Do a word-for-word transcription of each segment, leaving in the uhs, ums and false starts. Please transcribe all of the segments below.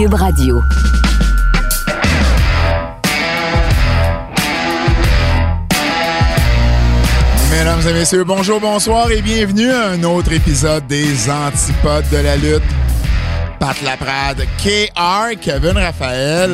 Cube Radio. Mesdames et messieurs, bonjour, bonsoir et bienvenue à un autre épisode des Antipodes de la lutte. Pat Laprade, K R, Kevin Raphaël.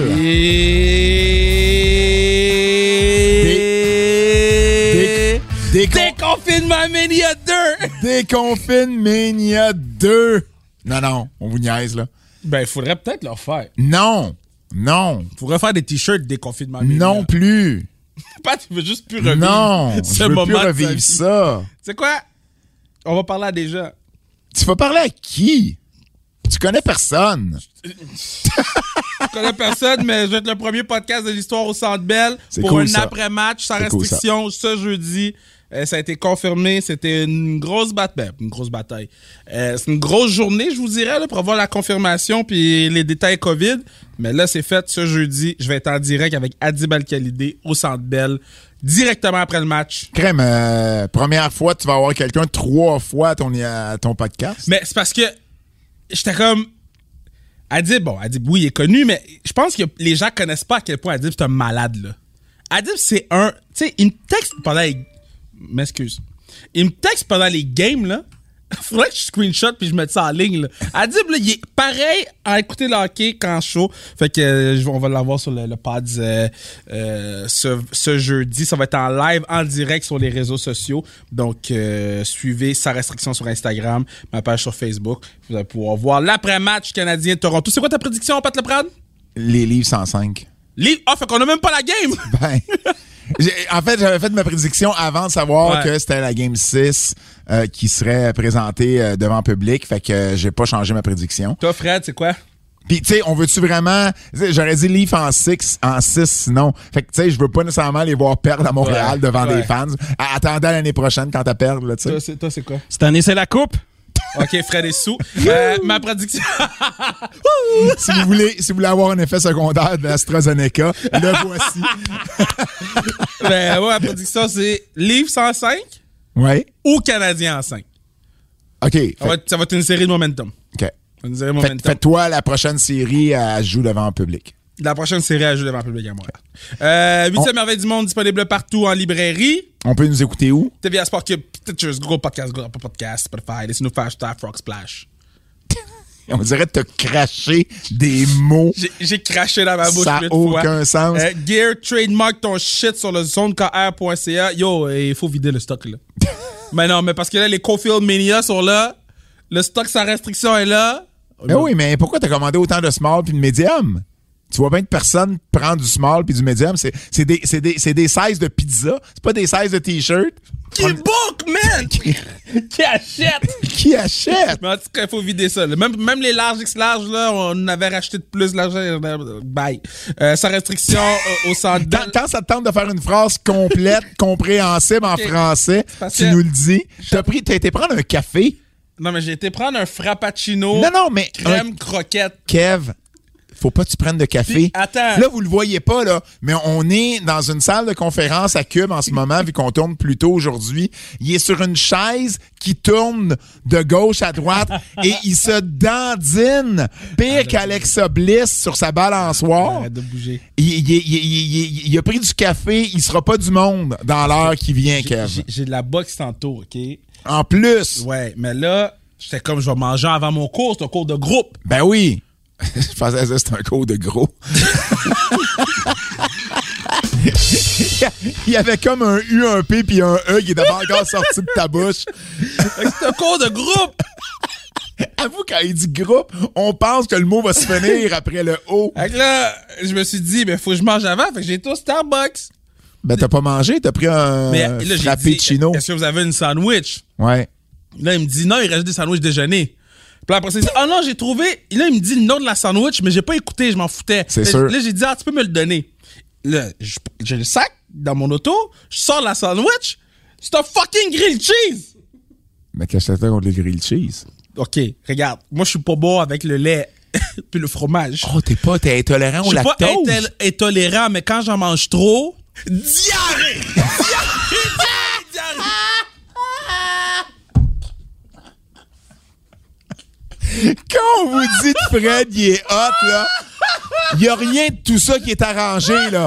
Et... Dé- décon- Déconfinement Mania deux! Déconfine Mania deux. Non, non, on vous niaise, là. Ben, il faudrait peut-être leur faire. Non, non, Il faudrait faire des t-shirts Déconfinement Mania. non plus. Pas, tu veux juste plus revivre Non, ce je veux moment plus de sa revivre vie. ça. C'est quoi? On va parler à des gens. Tu vas parler à qui? Tu connais personne. Je connais personne, mais je vais être le premier podcast de l'histoire au Centre Bell C'est pour cool, un ça. après-match sans C'est cool, restriction ce jeudi. Euh, ça a été confirmé. C'était une grosse bataille. Une grosse bataille. Euh, c'est une grosse journée, je vous dirais, là, pour avoir la confirmation puis les détails COVID. Mais là, c'est fait ce jeudi. Je vais être en direct avec Adib Al-Khalidé au Centre Bell, directement après le match. Crème, euh, première fois, tu vas avoir quelqu'un trois fois à ton, à ton podcast. Mais c'est parce que j'étais comme... Adib, bon, Adib, oui, il est connu, mais je pense que les gens connaissent pas à quel point Adib, c'est un malade, là. Adib, c'est un... Tu sais, il me texte pendant les... M'excuse. Il me texte pendant les games, là. Faudrait que je screenshot puis je mette ça en ligne, là. Adib, là, il est pareil à écouter le hockey quand chaud. Fait que euh, on va l'avoir sur le, le pod euh, euh, ce, ce jeudi. Ça va être en live, en direct sur les réseaux sociaux. Donc, euh, suivez Sans Restriction sur Instagram, ma page sur Facebook. Vous allez pouvoir voir l'après-match canadien de Toronto. C'est quoi ta prédiction, Pat Laprade? Les livres cent cinq. Livre? Ah, fait qu'on a même pas la game! Ben, j'ai- en fait, j'avais fait ma prédiction avant de savoir Ouais. que c'était la Game six euh, qui serait présentée euh, devant public. Fait que euh, j'ai pas changé ma prédiction. Toi, Fred, c'est quoi? Puis, tu sais, on veut-tu vraiment... t'sais, j'aurais dit Leaf en six, en six sinon. Fait que, tu sais, je veux pas nécessairement les voir perdre à Montréal Ouais, devant ouais. des fans. À- Attendant l'année prochaine quand t'as perdu, là, tu sais. Toi, c'est, toi, c'est quoi? Cette année, c'est la coupe. OK, Fred est sous. Euh, ma prédiction... si vous voulez, si vous voulez avoir un effet secondaire de l'AstraZeneca, le voici. ben, ouais, ma prédiction, c'est Livre cent cinq Ouais. ou Canadien en cinq. OK. Ça Fait, va, être, ça va être une série de momentum. OK. Une série de Fait- momentum. Fais-toi la prochaine série à jouer devant le public. La prochaine série à jouer devant le public à Montréal. Euh, huitième On- merveille du monde disponible partout en librairie. On peut nous écouter où? T V A Sport Cube, Stitchers, Google Podcast, Google Apple Podcast, Spotify, laissez-nous faire hashtag Frog Splash. On dirait de te cracher des mots. J'ai, j'ai craché dans ma bouche Ça huit n'a aucun fois. sens. Euh, Gear, trademark ton shit sur le zone k r point c a. Yo, il faut vider le stock, là. Mais non, mais parce que là, les Cofield Mania sont là. Le stock sans restriction est là. Ben oui, mais pourquoi t'as commandé autant de small puis de medium? Tu vois bien que personne prend du small puis du medium. C'est, c'est, des, c'est, des, c'est des sizes de pizza. C'est pas des sizes de t-shirt. Qui On- book, man! Qui achète! Qui achète? Mais en tout cas, il faut vider ça. là. Même, même les larges X larges, là, on avait racheté de plus l'argent. Bye. Euh, sans restriction euh, au centre. Quand, quand ça te tente de faire une phrase complète, compréhensible en Ok. français, parce tu que- nous le dis. T'as pris, t'as été prendre un café. Non, mais j'ai été prendre un frappuccino. Non, non, mais Crème un- croquette. Kev, faut pas que tu prennes de café. Puis, attends. Là, vous le voyez pas, là, mais on est dans une salle de conférence à Cube en ce moment, vu qu'on tourne plus tôt aujourd'hui. Il est sur une chaise qui tourne de gauche à droite et il se dandine pire qu'Alexa Bliss sur sa balançoire. Arrête de bouger. Il, il- il- il- il- il a pris du café, il sera pas du monde dans l'heure qui vient, J'ai, Kev. j'ai- j'ai de la boxe tantôt, OK? En plus, Ouais, mais là, j'étais comme, je vais manger avant mon cours. C'est un cours de groupe. ben oui. Je pensais que c'était un cours de gros. Il y avait comme un U, un P puis un E qui est d'abord encore sorti de ta bouche. Fait que c'est un cours de groupe. Avoue, quand il dit groupe, on pense que le mot va se finir après le O. Fait que là, je me suis dit, mais faut que je mange avant. Fait que j'ai été au Starbucks. Ben, t'as pas mangé, t'as pris un Mais là, j'ai dit, frappuccino. est-ce que vous avez une sandwich? Ouais. Là, il me dit, non, il reste des sandwichs déjeuner. Puis là, après ça, il dit, ah non, j'ai trouvé. Et là, il me dit le nom de la sandwich, mais j'ai pas écouté, je m'en foutais. C'est là, sûr. Là, j'ai dit, ah, tu peux me le donner. Là, je- j'ai le sac dans mon auto, je sors la sandwich, c'est un fucking grilled cheese. Mais qu'est-ce que ça fait contre les grilled cheese? OK, regarde, moi, je suis pas bon avec le lait puis le fromage. Oh, t'es pas, t'es intolérant Je au suis pas lactose? intel- intolérant, mais quand j'en mange trop, diarrhée! Diarrhée! Diarrhée! Quand on vous dit que Fred, il est hot, là, Il y a rien de tout ça qui est arrangé, là.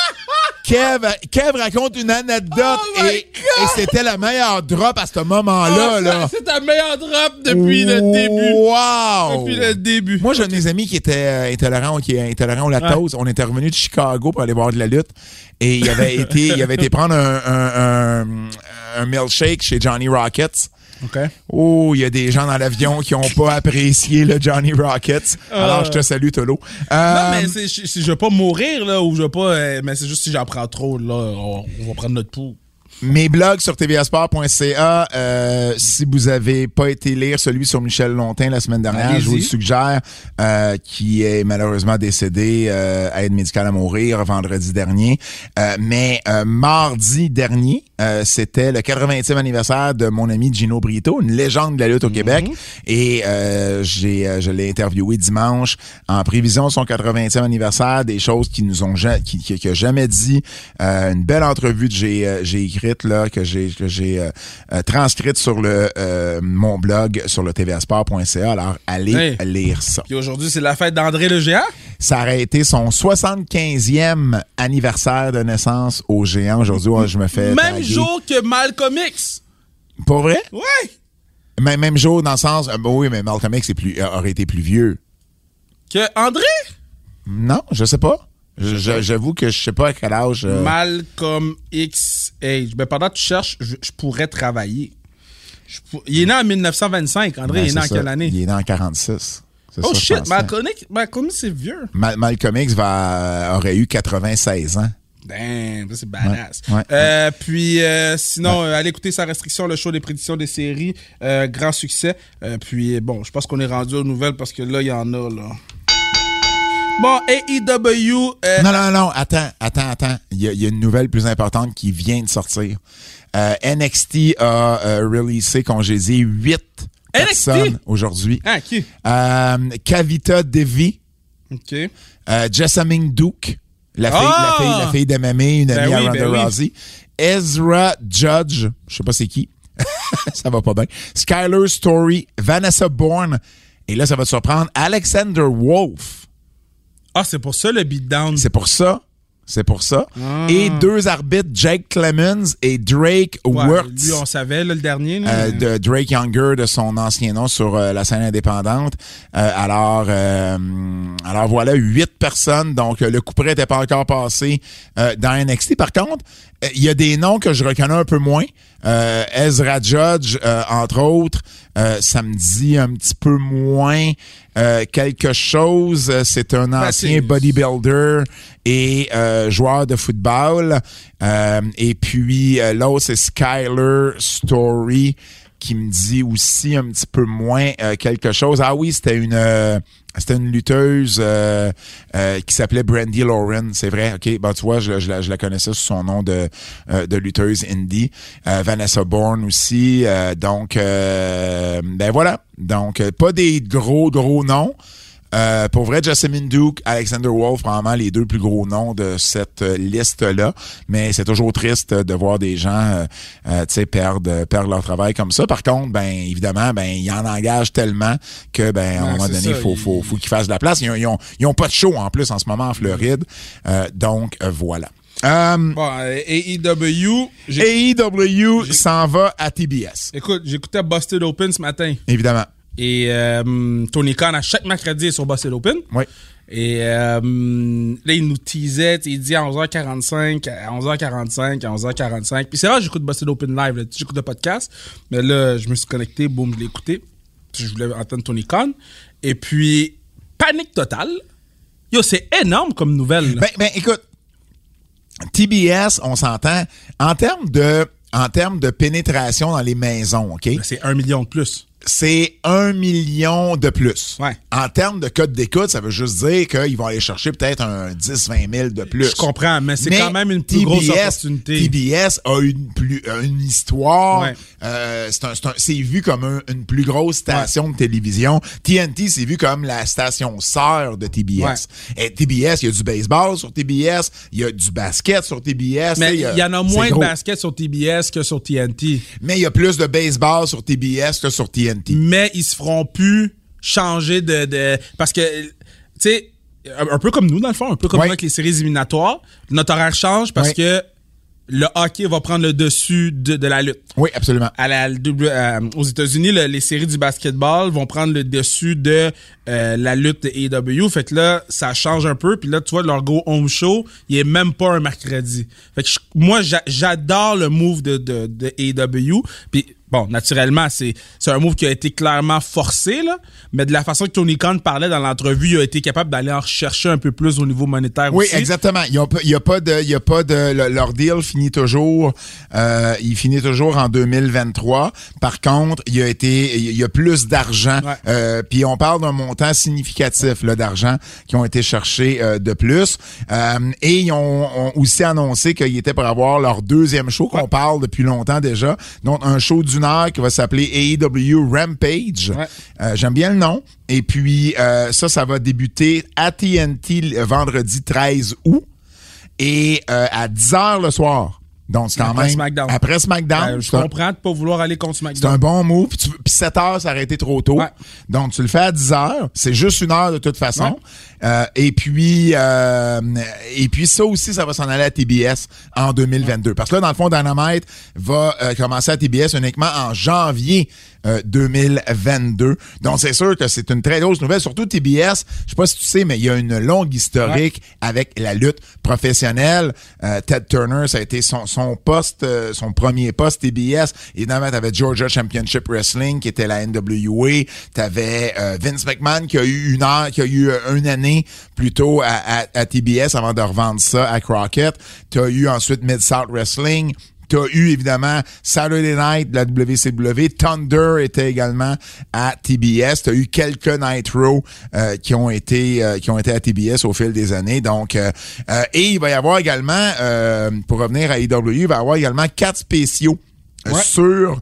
Kev, Kev raconte une anecdote Oh et, et c'était la meilleure drop à ce moment-là. Oh, là. C'est ta meilleure drop depuis le début. Wow! Depuis le début. Moi, j'ai un de mes amis qui était euh, intolérant, qui est intolérant au lactose. Ouais. On était revenu de Chicago pour aller voir de la lutte. Et il avait été, il avait été prendre un, un, un, un milkshake chez Johnny Rockets. Okay. Oh, il y a des gens dans l'avion qui n'ont pas apprécié le Johnny Rockets. Euh... Alors, je te salue, Tolo. Euh... Non, mais c'est, si, si je veux pas mourir, là, ou je veux pas... Euh, mais c'est juste si j'en prends trop, là, on, on va prendre notre pouls. Mes blogs sur t v a sport point c a, euh, si vous avez pas été lire celui sur Michel Lontin la semaine dernière, Allez-y. Je vous le suggère, euh, qui est malheureusement décédé euh, à aide médicale à mourir vendredi dernier. Euh, mais euh, mardi dernier, euh, c'était le quatre-vingtième anniversaire de mon ami Gino Brito, une légende de la lutte au mm-hmm. Québec. Et euh, j'ai, euh, je l'ai interviewé dimanche en prévision de son quatre-vingtième anniversaire, des choses qui nous ont qui, qui, qui a jamais dit. Euh, une belle entrevue que j'ai, euh, j'ai écrite là que j'ai que j'ai euh, euh, transcrite sur le euh, mon blog sur le t v a sport point c a. Alors allez hey. lire ça. Puis aujourd'hui, c'est la fête d'André le Géant. Ça aurait été son soixante-quinzième anniversaire de naissance au Géant. Aujourd'hui, ouais, je me fais même taguer. Jour que Malcolm X. Pas vrai? Ouais. Même, même jour dans le sens euh, oui, mais Malcolm X est plus, euh, aurait été plus vieux. Que André? Non, je sais pas. Je, je, j'avoue que je sais pas à quel âge. Euh... Malcolm X age. Ben pendant que tu cherches, je, je pourrais travailler. Je pour... Il est né en dix-neuf cent vingt-cinq. André, ben, il est né en quelle année? Il est né en quarante-six. C'est oh ça, shit, Malcolm X, Malcolm X, c'est vieux. Mal- Malcolm X va, aurait eu quatre-vingt-seize ans. Damn, c'est badass. Ouais, ouais, euh, ouais. Puis euh, sinon, ouais. euh, allez écouter Sans Restriction, le show des prédictions des séries. Euh, grand succès. Euh, puis bon, je pense qu'on est rendu aux nouvelles parce que là, il y en a, là. Bon, A E W... Euh... Non, non, non, attends, attends, attends. Il y, y a une nouvelle plus importante qui vient de sortir. Euh, N X T a euh, releasé, congédié huit personnes aujourd'hui. Ah, qui? Euh, Kavita Devi. OK. Euh, Jessamine Duke, la fille, ah! la fille, la fille de Mamie, une amie ben à oui, Ronda ben Rousey. Oui. Ezra Judge, je sais pas c'est qui. Ça va pas bien. Skylar Story, Vanessa Bourne. Et là, ça va te surprendre. Alexander Wolf. Ah, c'est pour ça le beatdown. C'est pour ça. C'est pour ça. Ah. Et deux arbitres, Jake Clemens et Drake ouais, Wirtz. Lui, on savait, là, le dernier. Là, euh, de Drake Younger, de son ancien nom sur euh, la scène indépendante. Euh, alors, euh, alors voilà, huit personnes. Donc, le coup près n'était pas encore passé euh, dans N X T. Par contre, il y a des noms que je reconnais un peu moins. Euh, Ezra Judge, euh, entre autres, euh, ça me dit un petit peu moins euh, quelque chose. C'est un ancien ben, bodybuilder et euh, joueur de football. Euh, et puis, euh, l'autre, c'est Skylar Story, qui me dit aussi un petit peu moins euh, quelque chose. Ah oui, c'était une euh, c'était une lutteuse euh, euh, qui s'appelait Brandy Lauren, c'est vrai. OK, ben tu vois, je, je, la, je la connaissais sous son nom de euh, de lutteuse indie. Euh, Vanessa Bourne aussi. Euh, donc euh, ben voilà. Donc pas des gros gros noms. Euh, pour vrai, Jessamine Duke, Alexander Wolf, probablement les deux plus gros noms de cette euh, liste-là. Mais c'est toujours triste de voir des gens, euh, euh, tu sais, perdre, perdre leur travail comme ça. Par contre, ben évidemment, ben ils en engagent tellement que, ben à un ouais, moment donné, il faut, faut, faut qu'ils fassent de la place. Ils ont, ils ont, ils ont pas de show en plus en ce moment en Floride. Euh, donc euh, voilà. Euh, bon, A E W. A E W s'en va à T B S. Écoute, j'écoutais Busted Open ce matin. Évidemment. Et euh, Tony Khan, à chaque mercredi, est sur Busted Open. Oui. Et euh, là, il nous teasait, il dit à onze heures quarante-cinq, à onze heures quarante-cinq, à onze heures quarante-cinq. Puis c'est rare, j'écoute Busted Open live, là. J'écoute le podcast. Mais là, je me suis connecté, boum, je l'ai écouté. Je voulais entendre Tony Khan. Et puis, panique totale. Yo, c'est énorme comme nouvelle. Ben, ben, écoute, T B S, on s'entend, en termes de, en termes de pénétration dans les maisons, OK? Ben, c'est un million de plus. C'est un million de plus. Ouais. En termes de code d'écoute, ça veut juste dire qu'ils vont aller chercher peut-être un dix à vingt mille de plus. Je comprends, mais c'est mais quand même une plus T B S, grosse opportunité. T B S a une, plus, une histoire. Ouais. Euh, c'est, un, c'est, un, c'est vu comme un, une plus grosse station ouais. de télévision. T N T, c'est vu comme la station sœur de T B S. Ouais. Et T B S, il y a du baseball sur T B S, il y a du basket sur T B S. Mais il y, y en a moins de basket sur T B S que sur T N T. Mais il y a plus de baseball sur T B S que sur T N T. Mais ils se feront plus changer de... de parce que, tu sais, un peu comme nous, dans le fond, un peu comme ouais. nous avec les séries éliminatoires, notre horaire change parce ouais. que le hockey va prendre le dessus de, de la lutte. Oui, absolument. À la, euh, aux États-Unis, le, les séries du basketball vont prendre le dessus de euh, la lutte de A E W. Fait que là, ça change un peu. Puis là, tu vois, leur Go Home Show, il est même pas un mercredi. Fait que je, moi, j'a, j'adore le move de, de, de A E W. Puis bon, naturellement, c'est, c'est un move qui a été clairement forcé, là. Mais de la façon que Tony Khan parlait dans l'entrevue, il a été capable d'aller en rechercher un peu plus au niveau monétaire oui, aussi. Oui, exactement. Il n'y a, a pas de, il y a pas de, le, leur deal finit toujours, euh, il finit toujours en deux mille vingt-trois. Par contre, il y a été, il y a plus d'argent. Ouais. Euh, puis on parle d'un montant significatif, là, d'argent qui ont été cherchés euh, de plus. Euh, et ils ont, ont aussi annoncé qu'ils étaient pour avoir leur deuxième show qu'on ouais. parle depuis longtemps déjà. Donc, un show d'une heure qui va s'appeler A E W Rampage. Ouais. Euh, j'aime bien le nom. Et puis, euh, ça, ça va débuter à T N T le vendredi treize août et euh, à dix heures le soir. Donc, c'est quand après même... SmackDown. Après SmackDown. Euh, je comprends de pas vouloir aller contre SmackDown. C'est un bon move. Puis, tu, puis sept heures, ça aurait été trop tôt. Ouais. Donc, tu le fais à dix heures. C'est juste une heure de toute façon. Ouais. Euh, et puis, euh, et puis ça aussi, ça va s'en aller à T B S en deux mille vingt-deux. Parce que là, dans le fond, Dynamite va euh, commencer à T B S uniquement en janvier euh, deux mille vingt-deux. Donc, c'est sûr que c'est une très grosse nouvelle. Surtout T B S, je sais pas si tu sais, mais il y a une longue historique ouais. avec la lutte professionnelle. Euh, Ted Turner, ça a été son, son poste, euh, son premier poste T B S. Évidemment, t'avais Georgia Championship Wrestling, qui était la N W A. T'avais euh, Vince McMahon, qui a eu une heure, qui a eu euh, une année plutôt à, à, à T B S avant de revendre ça à Crockett. T'as eu ensuite Mid-South Wrestling. T'as eu, évidemment, Saturday Night de la W C W. Thunder était également à T B S. T'as eu quelques Nitro euh, qui ont été euh, qui ont été à T B S au fil des années. Donc, euh, euh, et il va y avoir également, euh, pour revenir à A E W, il va y avoir également quatre spéciaux euh, ouais. sur,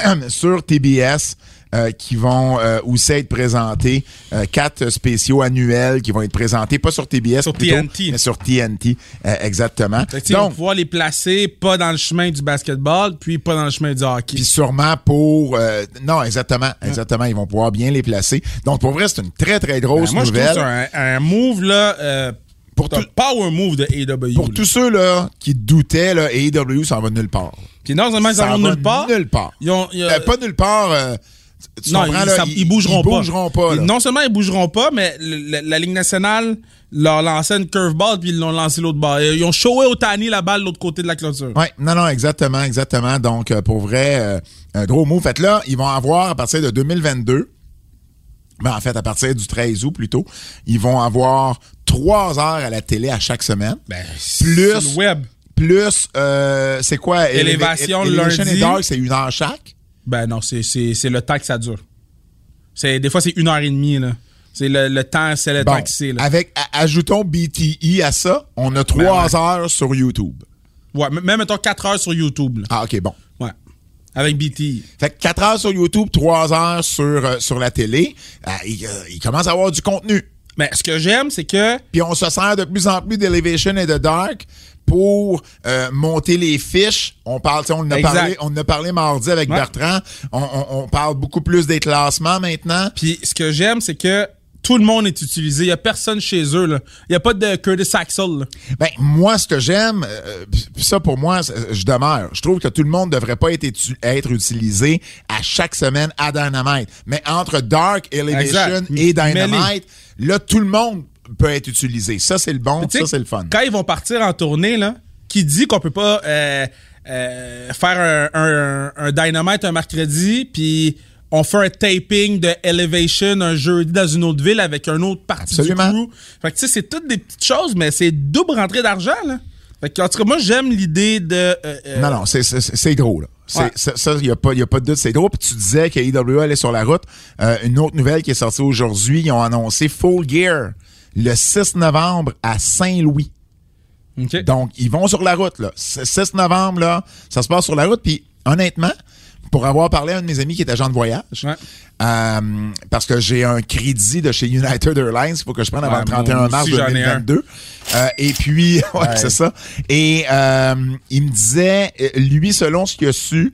sur T B S. Euh, qui vont euh, aussi être présentés. Euh, quatre spéciaux annuels qui vont être présentés, pas sur T B S, sur plutôt, T N T. mais sur T N T, euh, exactement. Donc, ils vont pouvoir les placer pas dans le chemin du basketball, puis pas dans le chemin du hockey. Puis sûrement pour... Euh, non, exactement, exactement. Ils vont pouvoir bien les placer. Donc, pour vrai, c'est une très, très grosse ben, moi, nouvelle. Moi, je trouve que c'est un, un move, là... Euh, pour tout, power move de A E W. Pour là. Tous ceux là qui doutaient, là, A E W, ça va nulle part. Puis non seulement ils s'en vont nulle part... nulle part. Ils ont, ils ont, euh, pas nulle part... Euh, Tu non, comprends, ils, là, ça, ils, ils bougeront ils pas. bougeront pas ils, non seulement ils bougeront pas, mais le, le, la Ligue nationale leur lançait une curveball puis ils l'ont lancé l'autre bord. Ils ont showé Otani la balle de l'autre côté de la clôture. Oui, non, non, exactement, exactement. Donc, euh, pour vrai, euh, un gros mot. Fait là, ils vont avoir, à partir de deux mille vingt-deux, ben, en fait, à partir du treize août plutôt, ils vont avoir trois heures à la télé à chaque semaine. Ben, plus le web. Plus, euh, c'est quoi? Élévation le lundi. Et Dark, c'est une heure chaque? Ben non, c'est, c'est, c'est le temps que ça dure. C'est, des fois, c'est une heure et demie, là. C'est le, le temps, c'est le bon, temps que c'est, là. Avec, a, ajoutons B T E à ça, on a trois ben, ouais. heures sur YouTube. Ouais, même, mettons, quatre heures sur YouTube, là. Ah, OK, bon. Ouais. Avec B T E. Fait que quatre heures sur YouTube, trois heures sur, euh, sur la télé. Euh, il, euh, il commence à avoir du contenu. Mais ce que j'aime, c'est que... Puis on se sert de plus en plus d'Elevation et de Dark pour euh, monter les fiches. On parle, on en a parlé, on en a parlé mardi avec ouais. Bertrand. On, on, on parle beaucoup plus des classements maintenant. Puis ce que j'aime, c'est que tout le monde est utilisé. Il n'y a personne chez eux, là. Il n'y a pas de Curtis Axel, là. Ben, moi, ce que j'aime, euh, ça, pour moi, je demeure. Je trouve que tout le monde ne devrait pas être, étu- être utilisé à chaque semaine à Dynamite. Mais entre Dark, Elevation exact. Et Dynamite, là, tout le monde peut être utilisé. Ça, c'est le bon, ça, c'est le fun. Quand ils vont partir en tournée, là, qui dit qu'on peut pas euh, euh, faire un, un, un Dynamite un mercredi, puis on fait un taping de Elevation un jeudi dans une autre ville avec un autre partie Absolument. Du crew. Fait que tu sais, c'est toutes des petites choses, mais c'est double rentrée d'argent, là. Fait que, en tout cas, moi, j'aime l'idée de... Euh, euh... Non, non, c'est, c'est, c'est gros, là. C'est, ouais. Ça, il n'y a, a pas de doute, c'est gros. Puis tu disais qu'A E W allait sur la route. Euh, une autre nouvelle qui est sortie aujourd'hui, ils ont annoncé Full Gear le six novembre à Saint-Louis. Okay. Donc, ils vont sur la route, là. six novembre, là, ça se passe sur la route. Puis, honnêtement, pour avoir parlé à un de mes amis qui est agent de voyage, ouais. euh, parce que j'ai un crédit de chez United Airlines, il faut que je prenne avant ouais, le trente et un mars deux mille vingt-deux. Euh, et puis, ouais, ouais. c'est ça. Et euh, il me disait, lui, selon ce qu'il a su,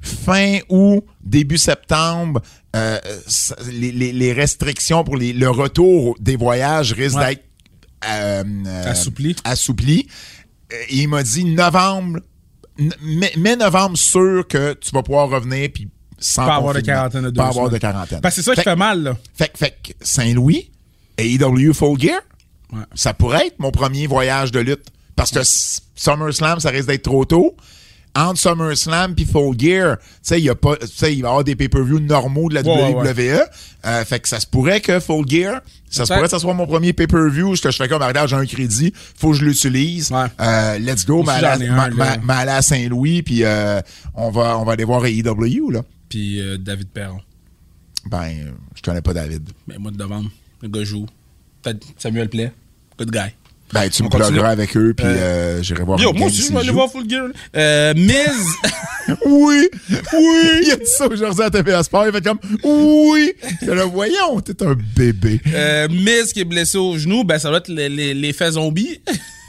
fin août, début septembre, euh, les, les, les restrictions pour les, le retour des voyages risquent ouais. d'être euh, euh, Assoupli. assoupli. Euh, il m'a dit novembre, mai, mai, novembre, sûr que tu vas pouvoir revenir puis sans Pas avoir de confinement. quarantaine de deux Pas avoir semaines. de quarantaine. Parce que c'est ça qui Fait- fait mal, là. Fait, fait que Saint-Louis, A E W Full Gear, Ouais. ça pourrait être mon premier voyage de lutte. Parce que S- SummerSlam, ça risque d'être trop tôt. Entre SummerSlam puis Full Gear, tu sais, il y a pas, tu sais, il va y avoir des pay-per-views normaux de la Ouais, W W E. ouais. Euh, fait que ça se pourrait que Full Gear, ça se Peut-être. pourrait que ça soit mon premier pay-per-view. Je, je fais comme, regarde, j'ai un crédit, faut que je l'utilise. Ouais. Euh, let's go, Moi aussi, m'aller j'en ai à, un, m'a- là. m'aller à Saint-Louis, puis euh, on va, on va aller voir A E W, là. Puis euh, David Perron. Ben, euh, je connais pas David. Mais mois de novembre, le gars joue. Peut-être Samuel Play. Good guy. Ben, tu On me continue. plugueras avec eux, puis Euh, euh, j'irai voir Yo, un moi game aussi, je s'ils vais aller jouent. voir Full Gear. Euh, Miz. Oui, oui. Il a dit ça aujourd'hui à T V A Sport. Il fait comme, oui. Je le voyons, t'es un bébé. euh, Miz qui est blessé au genou, ben ça doit être les- les- l'effet zombie.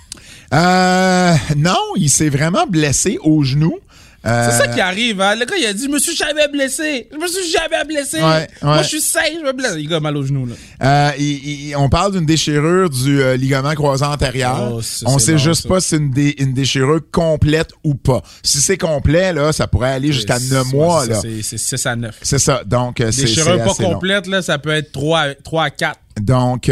Euh, non, il s'est vraiment blessé au genou. Euh, C'est ça qui arrive, hein. Le gars, il a dit, je me suis jamais blessé. Je me suis jamais blessé. Ouais, Moi, ouais. je suis safe, je me blesse. Il a mal au genou, là. Euh, il- il- on parle d'une déchirure du euh, ligament croisant antérieur. Oh, ça, on c'est sait bon, juste ça. pas si c'est une, dé- une déchirure complète ou pas. Si c'est complet, là, ça pourrait aller jusqu'à C'est- neuf c'est- mois. c'est- Là. C'est c'est six à neuf. C'est ça. Donc, euh, c'est c'est Déchirure pas assez long. complète, là, ça peut être trois à quatre. Donc,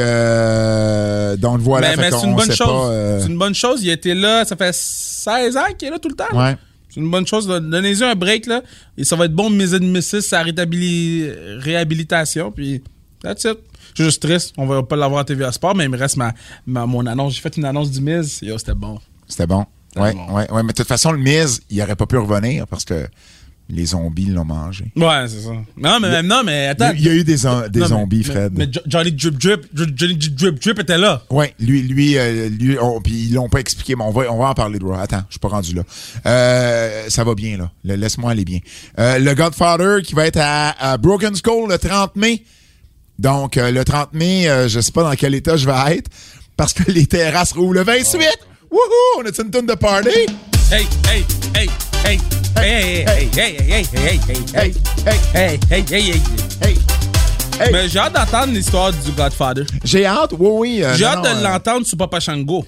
euh, donc voilà. mais fait mais c'est qu'on une bonne sait chose. pas, euh, C'est une bonne chose. Il était là, ça fait seize ans qu'il est là tout le temps. là. Ouais. C'est une bonne chose. là. Donnez-y un break, là. Et ça va être bon, Miz and Missus, sa rétabili- réhabilitation. Puis, that's it. Je suis juste triste. On va pas l'avoir à T V A Sport, mais il me reste ma, ma- mon annonce. J'ai fait une annonce du Miz. Yo, c'était bon. C'était bon. C'était Ouais, bon. ouais, ouais. Mais de toute façon, le Miz, il aurait pas pu revenir parce que les zombies l'ont mangé. Ouais, c'est ça. Non, mais, non, mais attends. Il y a eu des, zo- des Non, mais- zombies, mais- Fred. Mais, Jo- Johnny Drip Drip, Jo- Johnny Drip Drip était là. Ouais, lui, lui, euh, lui, on- puis ils l'ont pas expliqué, mais on va, on va en parler de Raw. Attends, je suis pas rendu là. Euh, ça va bien, là. Le- Laisse-moi aller bien. Euh, le Godfather qui va être à, à Broken Skull le trente mai. Donc, euh, le trente mai, euh, je sais pas dans quel état je vais être, parce que les terrasses rouvrent le vingt-huit. Wouhou! On a une tonne de party? Hey, hey, hey, hey, hey, hey, hey, hey, hey, hey, hey, hey, Hey, hey, hey, hey, hey, hey. hey, hey. Mais j'ai hâte d'entendre l'histoire du Godfather. J'ai hâte, oui, oui. euh, J'ai non, hâte non, de euh, l'entendre sur Papa Shango.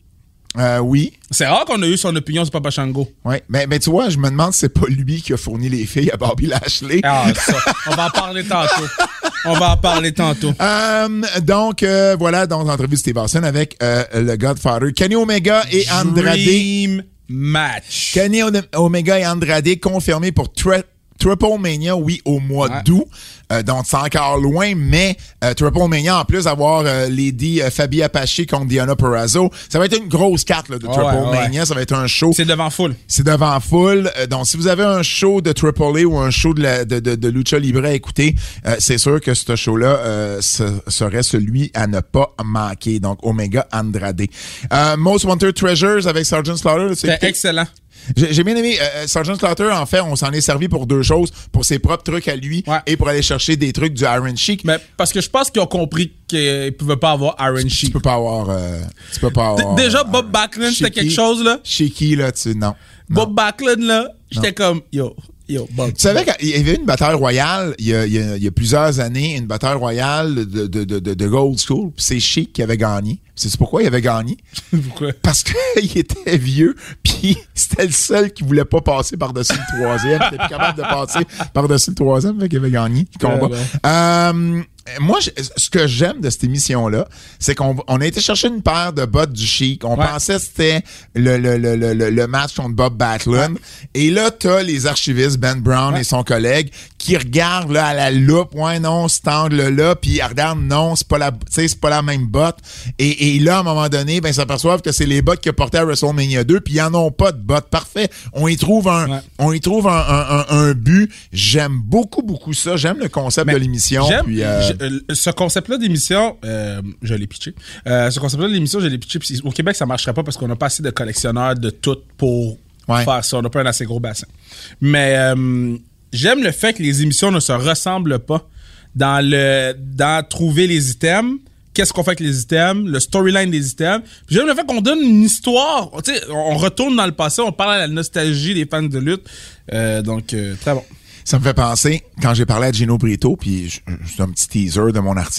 euh, oui. C'est rare qu'on a eu son opinion sur Papa Shango. Ouais, mais, mais tu vois, je me demande si c'est pas lui qui a fourni les filles à Bobby Lashley. Ah, ça. On va en parler tantôt. On va en parler tantôt. Euh, donc, euh, voilà, donc, l'entrevue de Steve Austin avec euh, le Godfather, Kenny Omega et Andrade. Dream match. Kenny O- Omega et Andrade confirmés pour Tri- Triple Mania, oui, au mois Ouais. d'août. Euh, donc, c'est encore loin, mais euh, Triple Mania, en plus d'avoir euh, Lady euh, Fabi Apache contre Diana Purrazzo, ça va être une grosse carte là, de Ouais, Triple ouais. Mania. Ça va être un show. C'est devant foule. C'est devant foule. Euh, donc, si vous avez un show de Triple A ou un show de, la, de, de, de Lucha Libre à écouter, euh, c'est sûr que ce show-là euh, ce serait celui à ne pas manquer. Donc, Omega Andrade. Euh, Most Wanted Treasures avec Sergeant Slaughter. c'est- C'était excellent. J'ai j'ai bien aimé. Euh, Sergeant Slaughter, en fait, on s'en est servi pour deux choses. Pour ses propres trucs à lui Ouais. et pour aller chercher des trucs du Iron Sheik. Mais parce que je pense qu'ils ont compris qu'ils ne pouvaient pas avoir Iron Tu Sheik. peux pas avoir... Euh, tu peux pas avoir... Déjà, euh, Bob Backlund, c'était Sheiky. quelque chose, là. Sheiky, là, tu... Non. Bob Backlund, là, j'étais comme, yo, yo, Bob. Tu savais qu'il y avait une bataille royale il y a, il y a, il y a plusieurs années, une bataille royale de, de, de, de, de Gold School, puis c'est Sheik qui avait gagné. Sais-tu pourquoi il avait gagné? Pourquoi? Parce qu'il était vieux, puis c'était le seul qui voulait pas passer par-dessus le troisième. Il était plus capable de passer par-dessus le troisième, fait qu'il avait gagné le combat. Euh, moi, je- ce que j'aime de cette émission-là, c'est qu'on on a été chercher une paire de bottes du Sheik. On Ouais. pensait que c'était le, le, le, le, le- le match contre Bob Backlund. Et là, t'as les archivistes, Ben Brown Ouais. et son collègue, qui regardent là, à la loupe, ouais, non, cet angle-là, puis ils regardent, non, c'est pas la, tu sais, c'est pas la même botte. Et, et là, à un moment donné, ben, ils s'aperçoivent que c'est les bottes qu'ils portaient à WrestleMania deux, puis ils en ont pas de bottes. Parfait. On y trouve un, Ouais. on y trouve un, un, un, un but. J'aime beaucoup, beaucoup ça. J'aime le concept Mais de l'émission. J'aime Puis, euh, je- euh, ce concept-là d'émission, euh, je l'ai pitché. Euh, ce concept-là d'émission, je l'ai pitché. Puis au Québec, ça marcherait pas parce qu'on n'a pas assez de collectionneurs de tout pour Ouais. faire ça. On n'a pas un assez gros bassin. Mais euh, j'aime le fait que les émissions ne se ressemblent pas dans le dans trouver les items. Qu'est-ce qu'on fait avec les items, le storyline des items. Puis j'aime le fait qu'on donne une histoire. Tu sais, on retourne dans le passé, on parle à la nostalgie des fans de lutte. Euh, donc, euh, très bon. Ça me fait penser, quand j'ai parlé à Gino Brito, puis je- c'est un petit teaser de mon article,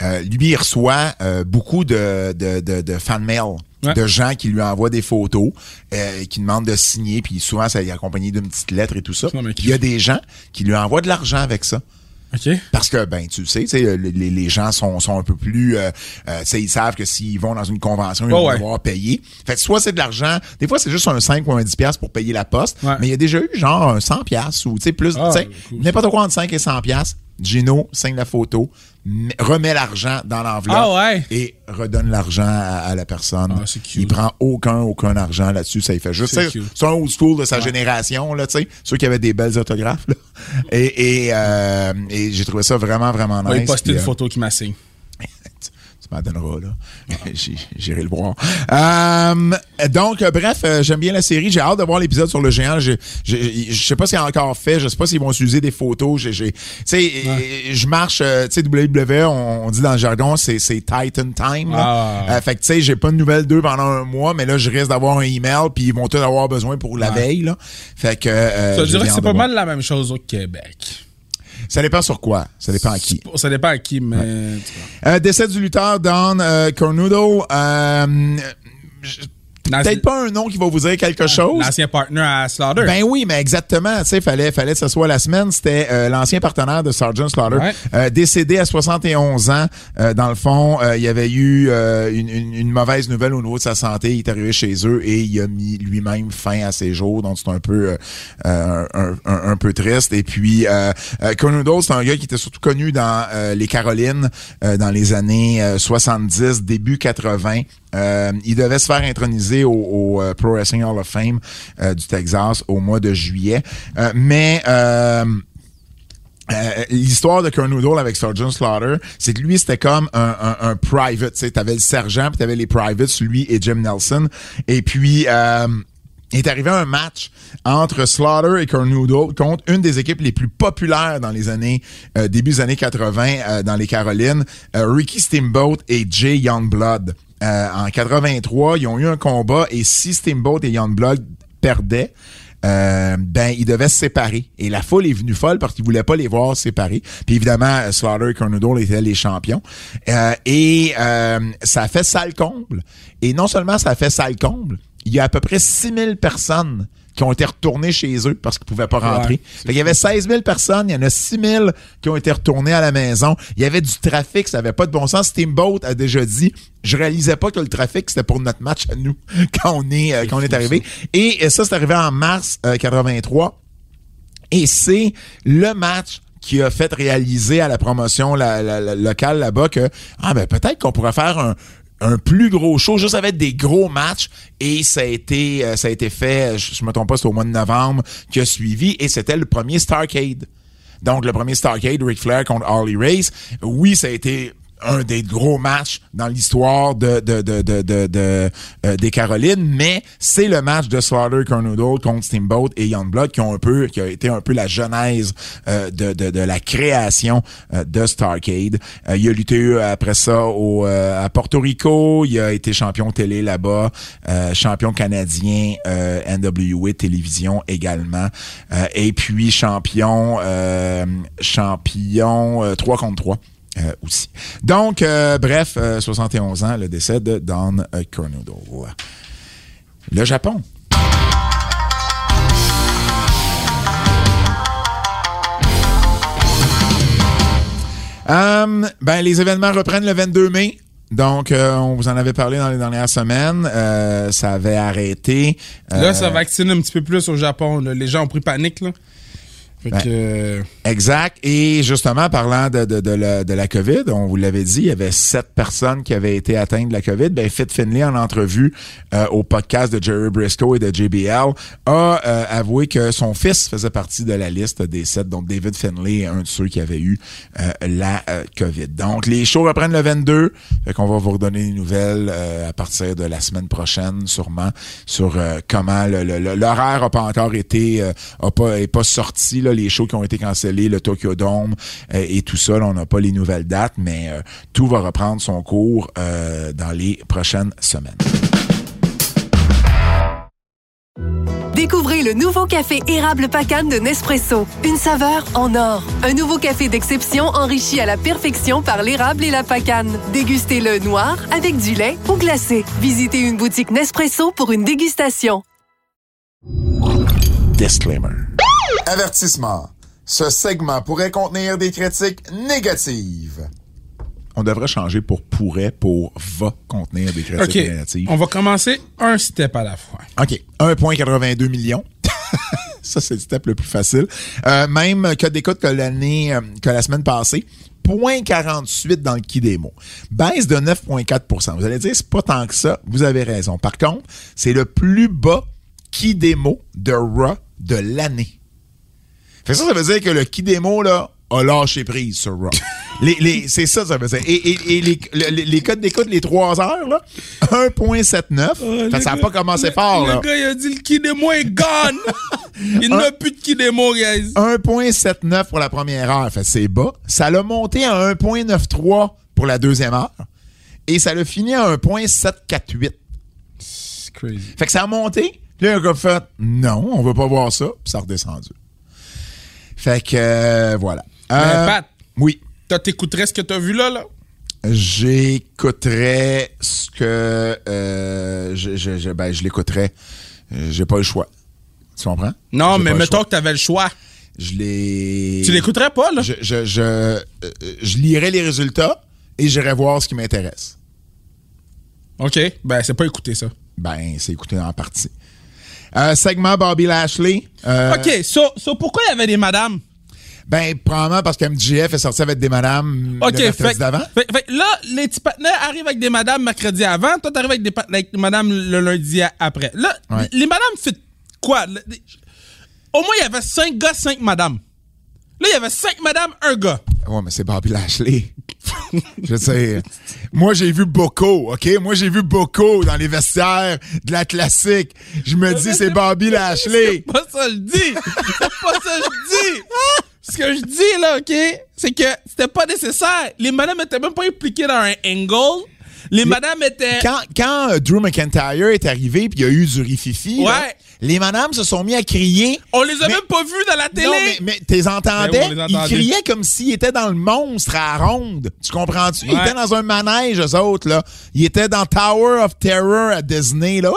euh, lui, il reçoit euh, beaucoup de, de, de, de fan mail. Ouais. De gens qui lui envoient des photos, euh, qui demandent de signer, puis souvent, ça est accompagné d'une petite lettre et tout ça. Il y a des gens qui lui envoient de l'argent avec ça. Okay. Parce que, ben, tu sais, les, les gens sont, sont un peu plus... Euh, euh, ils savent que s'ils vont dans une convention, ils oh, vont ouais. devoir payer. Fait que soit c'est de l'argent, des fois, c'est juste un cinq ou un dix piastres pour payer la poste, ouais. mais il y a déjà eu genre un cent piastres ou, tu sais, plus, ah, tu sais, cool. N'importe quoi entre cinq et cent piastres. Gino signe la photo, remet l'argent dans l'enveloppe ah ouais. et redonne l'argent à, à la personne. Ah, c'est cute. Il prend aucun, aucun argent là-dessus. Ça il fait juste. C'est, c'est un old school de sa ouais. génération, là, tu sais. Ceux qui avaient des belles autographes, là. Et, et, euh, et j'ai trouvé ça vraiment, vraiment nice. Il va poster une euh, photo qui m'assigne. Tu m'en donneras, là. J'irai le voir. Euh, donc, euh, bref, euh, j'aime bien la série. J'ai hâte de voir l'épisode sur le géant. Je sais pas s'il a encore fait. Je sais pas s'ils vont utiliser des photos. Tu sais, ouais. je marche, euh, tu sais, W W E, on, on dit dans le jargon, c'est Titan Time. Ah. Euh, fait que, tu sais, j'ai pas de nouvelles d'eux pendant un mois, mais là, je risque d'avoir un email, puis ils vont tous avoir besoin pour la ouais. veille, là. Fait que... Euh, Ça, je dirais que c'est pas mal la même chose au Québec. Ça dépend sur quoi. Ça dépend à qui. Ça dépend à qui, mais... Ouais. Euh, décès du lutteur Don euh, Cornudo. Euh, Peut-être pas un nom qui va vous dire quelque chose. L'ancien partner à Slaughter. Ben oui, mais exactement. Tu sais, fallait, fallait que ce soit la semaine. C'était euh, l'ancien partenaire de Sergeant Slaughter, ouais. euh, décédé à soixante et onze ans. Euh, dans le fond, euh, il y avait eu euh, une, une, une mauvaise nouvelle au niveau de sa santé. Il est arrivé chez eux et il a mis lui-même fin à ses jours. Donc c'est un peu, euh, un, un, un, un peu triste. Et puis, euh, euh, Cornudo, c'est un gars qui était surtout connu dans euh, les Carolines euh, dans les années euh, soixante-dix, début quatre-vingts. Euh, il devait se faire introniser au, au uh, Pro Wrestling Hall of Fame euh, du Texas au mois de juillet. Euh, mais euh, euh, l'histoire de Cornudo avec Sergeant Slaughter, c'est que lui, c'était comme un, un, un private. Tu sais, t'avais le sergent, puis t'avais les privates, lui et Jim Nelson. Et puis... Euh, Il est arrivé un match entre Slaughter et Cornudo contre une des équipes les plus populaires dans les années, euh, début des années quatre-vingts euh, dans les Carolines, euh, Ricky Steamboat et Jay Youngblood. Euh, en quatre-vingt-trois, ils ont eu un combat et si Steamboat et Youngblood perdaient, Euh, ben, ils devaient se séparer. Et la foule est venue folle parce qu'ils voulaient pas les voir séparés. Puis évidemment, Slaughter et Cornudo étaient les champions. Euh, et euh, ça a fait salle comble. Et non seulement ça a fait salle comble, il y a à peu près six mille personnes qui ont été retournées chez eux parce qu'ils pouvaient pas rentrer. Ouais, il y avait seize mille personnes, il y en a six mille qui ont été retournées à la maison. Il y avait du trafic, ça avait pas de bon sens. Steamboat a déjà dit, je réalisais pas que le trafic, c'était pour notre match à nous quand on est, euh, quand on est arrivé. Et, et ça, c'est arrivé en mars euh, quatre-vingt-trois. Et c'est le match qui a fait réaliser à la promotion la, la, la, locale là-bas que, ah ben peut-être qu'on pourrait faire un un plus gros show, juste avec des gros matchs, et ça a été euh, ça a été fait, je, je me trompe pas, c'est au mois de novembre qui a suivi, et c'était le premier Starrcade. Donc, le premier Starrcade, Ric Flair contre Harley Race. Oui, ça a été un des gros matchs dans l'histoire de, de, de, de, de, de euh, des Carolines, mais c'est le match de Slaughter Cornudo contre Steamboat et Youngblood qui ont un peu, qui a été un peu la genèse euh, de, de, de la création euh, de Starrcade. Euh, il a lutté après ça au, euh, à Porto Rico, il a été champion télé là-bas, euh, champion canadien euh, N W A télévision également, euh, et puis champion euh, champion euh, trois contre trois. Euh, aussi. Donc, euh, bref, euh, soixante et onze ans, le décès de Don euh, Cornudo. Le Japon. Euh, ben, les événements reprennent le vingt-deux mai. Donc, euh, on vous en avait parlé dans les dernières semaines. Euh, ça avait arrêté. Euh, là, ça vaccine un petit peu plus au Japon. Là. Les gens ont pris panique, là. Fait ben, que... Exact. Et justement, parlant de, de, de, la, de la COVID, on vous l'avait dit, il y avait sept personnes qui avaient été atteintes de la COVID. Ben, Fit Finlay, en entrevue euh, au podcast de Jerry Briscoe et de J B L, a euh, avoué que son fils faisait partie de la liste des sept. Donc, David Finlay est un de ceux qui avait eu euh, la euh, COVID. Donc, les shows reprennent le vingt-deux. Fait qu'on va vous redonner des nouvelles euh, à partir de la semaine prochaine, sûrement, sur euh, comment le, le, le, l'horaire a pas encore été, euh, a pas, est pas sorti, là. Les shows qui ont été cancellés, le Tokyo Dome euh, et tout ça, là, on n'a pas les nouvelles dates, mais euh, tout va reprendre son cours euh, dans les prochaines semaines. Découvrez le nouveau café érable Pacane de Nespresso. Une saveur en or. Un nouveau café d'exception enrichi à la perfection par l'érable et la pacane. Dégustez-le noir, avec du lait ou glacé. Visitez une boutique Nespresso pour une dégustation. Disclaimer. Avertissement. Ce segment pourrait contenir des critiques négatives. On devrait changer pour pourrait pour va contenir des critiques okay. négatives. On va commencer un step à la fois. OK. un virgule quatre-vingt-deux millions. Ça, c'est le step le plus facile. Euh, même code d'écoute que l'année, euh, que la semaine passée. zéro virgule quarante-huit dans le Kidemo. Baisse de neuf virgule quatre pour cent. Vous allez dire, c'est pas tant que ça. Vous avez raison. Par contre, c'est le plus bas Kidemo de Raw de l'année. Fait que ça, ça veut dire que le Kidemo, là, a lâché prise sur Raw. les, les, c'est ça, ça veut dire. Et, et, et les, les, les codes d'écoute, les trois heures, là, un virgule soixante-neuf. Oh, fait que ça n'a pas commencé le, fort, le là. Le gars, il a dit le Kidemo est gone. Il n'a plus de Kidemo, guys. un virgule soixante-neuf pour la première heure. Fait que c'est bas. Ça l'a monté à un virgule quatre-vingt-treize pour la deuxième heure. Et ça l'a fini à un virgule sept cent quarante-huit. C'est crazy. Fait que ça a monté. Puis là, un gars fait non, on veut pas voir ça. Puis ça a redescendu. Fait que, euh, voilà. Mais euh, Pat, oui. T'écouterais ce que t'as vu là, là? J'écouterais ce que... Euh, je, je, je, ben, je l'écouterais. J'ai pas le choix. Tu comprends? Non, J'ai mais mettons que t'avais le choix. Je l'ai... Tu l'écouterais pas, là? Je, je, je, euh, je lirais les résultats et j'irais voir ce qui m'intéresse. OK. Ben, c'est pas écouter ça. Ben, c'est écouter en partie. Euh, segment Bobby Lashley. Euh, OK, so, so pourquoi il y avait des madames? Ben, probablement parce que M J F est sorti avec des madames OK, le mercredi fait, d'avant. Fait, fait, là, les petits partenaires arrivent avec des madames mercredi avant. Toi, t'arrives avec des, avec des madames le lundi après. Là, ouais. Les madames fait quoi? Au moins, il y avait cinq gars, cinq madames. Là, il y avait cinq madames, un gars. Ouais, mais c'est Bobby Lashley. Je sais. Moi, j'ai vu beaucoup, OK? Moi, j'ai vu beaucoup dans les vestiaires de la classique. Je me dis, c'est Bobby Lashley. C'est pas ça que je dis. C'est pas ça que je dis. Ce que je dis, là, OK, c'est que c'était pas nécessaire. Les madames étaient même pas impliquées dans un angle. Les, les madames étaient... Quand, quand uh, Drew McIntyre est arrivé puis il y a eu du rififi, ouais. là, les madames se sont mis à crier. On les a mais, même pas vus dans la télé. Non, mais, mais t'es entendais? Ben oui, ils criaient comme s'ils étaient dans le monstre à la ronde. Tu comprends-tu? Ils ouais. étaient dans un manège, eux autres, là. Ils étaient dans Tower of Terror à Disney, là.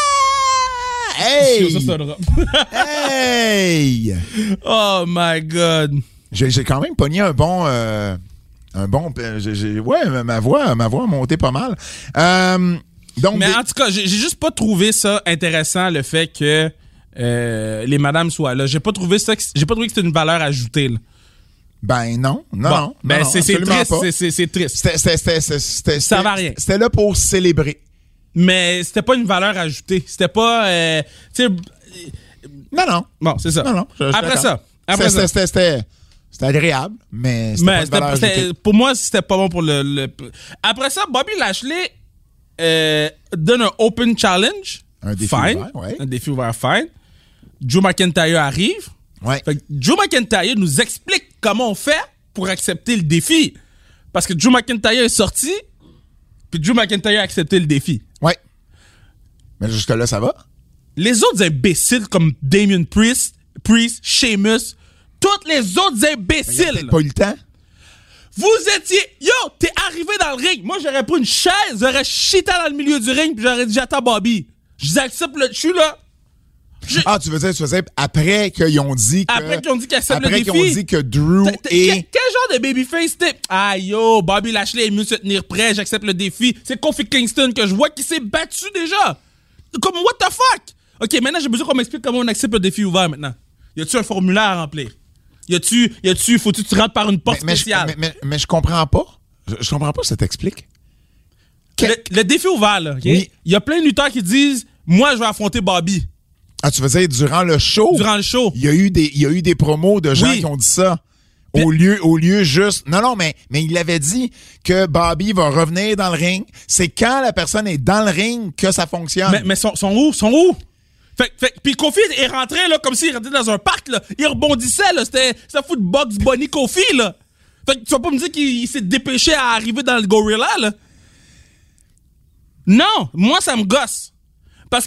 Ah! Hey! Ça, c'est un drop. Hey! Oh my God. J'ai, j'ai quand même pogné un bon... Euh, un bon... J'ai, j'ai, ouais, ma voix, ma voix a monté pas mal. Euh... Donc, mais des... en tout cas, j'ai, j'ai juste pas trouvé ça intéressant, le fait que euh, les madames soient là. J'ai pas trouvé ça, j'ai pas trouvé que c'était une valeur ajoutée, là. Ben non, non, bon, non. Ben non, c'est, c'est triste, c'est, c'est, c'est triste. C'était, c'était, c'était, c'était, c'était, ça va rien. C'était là pour célébrer. Mais c'était pas une valeur ajoutée. C'était pas, euh, tu sais. Non, non. Bon, c'est ça. Non, non. Je, je après ça. Après c'était, ça. C'était, c'était, c'était, c'était agréable, mais c'était mais pas une valeur c'était, ajoutée. c'était, pour moi, c'était pas bon pour le. le... Après ça, Bobby Lashley euh, donne un open challenge. Un défi fine. ouvert, ouais. Un défi ouvert, fine. Drew McIntyre arrive. Ouais. Fait que Drew McIntyre nous explique comment on fait pour accepter le défi. Parce que Drew McIntyre est sorti, puis Drew McIntyre a accepté le défi. Ouais. Mais jusque-là, ça va? Les autres imbéciles comme Damien Priest, Priest, Sheamus, tous les autres imbéciles. Il a peut-être pas eu le temps. Vous étiez... Yo, t'es arrivé dans le ring. Moi, j'aurais pris une chaise, j'aurais chité dans le milieu du ring, puis j'aurais dit, j'attends Bobby. Je accepte le... Je suis là. Je... Ah, tu veux dire, tu faisais après qu'ils ont dit que... Après qu'ils ont dit qu'ils acceptent le défi. Après qu'ils ont dit que Drew t- t- est... Quel, quel genre de babyface t'es? Ah, yo, Bobby Lashley est mieux se tenir prêt, j'accepte le défi. C'est Kofi Kingston que je vois qui s'est battu déjà. Comme, what the fuck? OK, maintenant, j'ai besoin qu'on m'explique comment on accepte le défi ouvert maintenant. Y a-tu un formulaire à remplir? Y a-tu... Y a-tu... Faut-tu que tu rentres par une porte mais, spéciale? Mais, mais, mais, mais je comprends pas. Je, je comprends pas, ça t'explique. Le, le défi ouvert, là, OK? Oui. Y a plein de lutteurs qui disent, moi, je vais affronter Bobby. Ah, tu veux dire, durant le show? Durant le show. Il y a eu des, il y a eu des promos de gens oui. qui ont dit ça. Puis, au lieu, au lieu juste... Non, non, mais, mais il avait dit que Bobby va revenir dans le ring. C'est quand la personne est dans le ring que ça fonctionne. Mais, mais sont, sont où? Sont où? Fait, fait, puis Kofi est rentré là, comme s'il rentrait dans un parc. Là. Il rebondissait. Là. C'était, c'était fou de Bugs Bunny Kofi. Là. Fait que tu vas pas me dire qu'il il s'est dépêché à arriver dans le gorilla. Là. Non, moi, ça me gosse. Parce que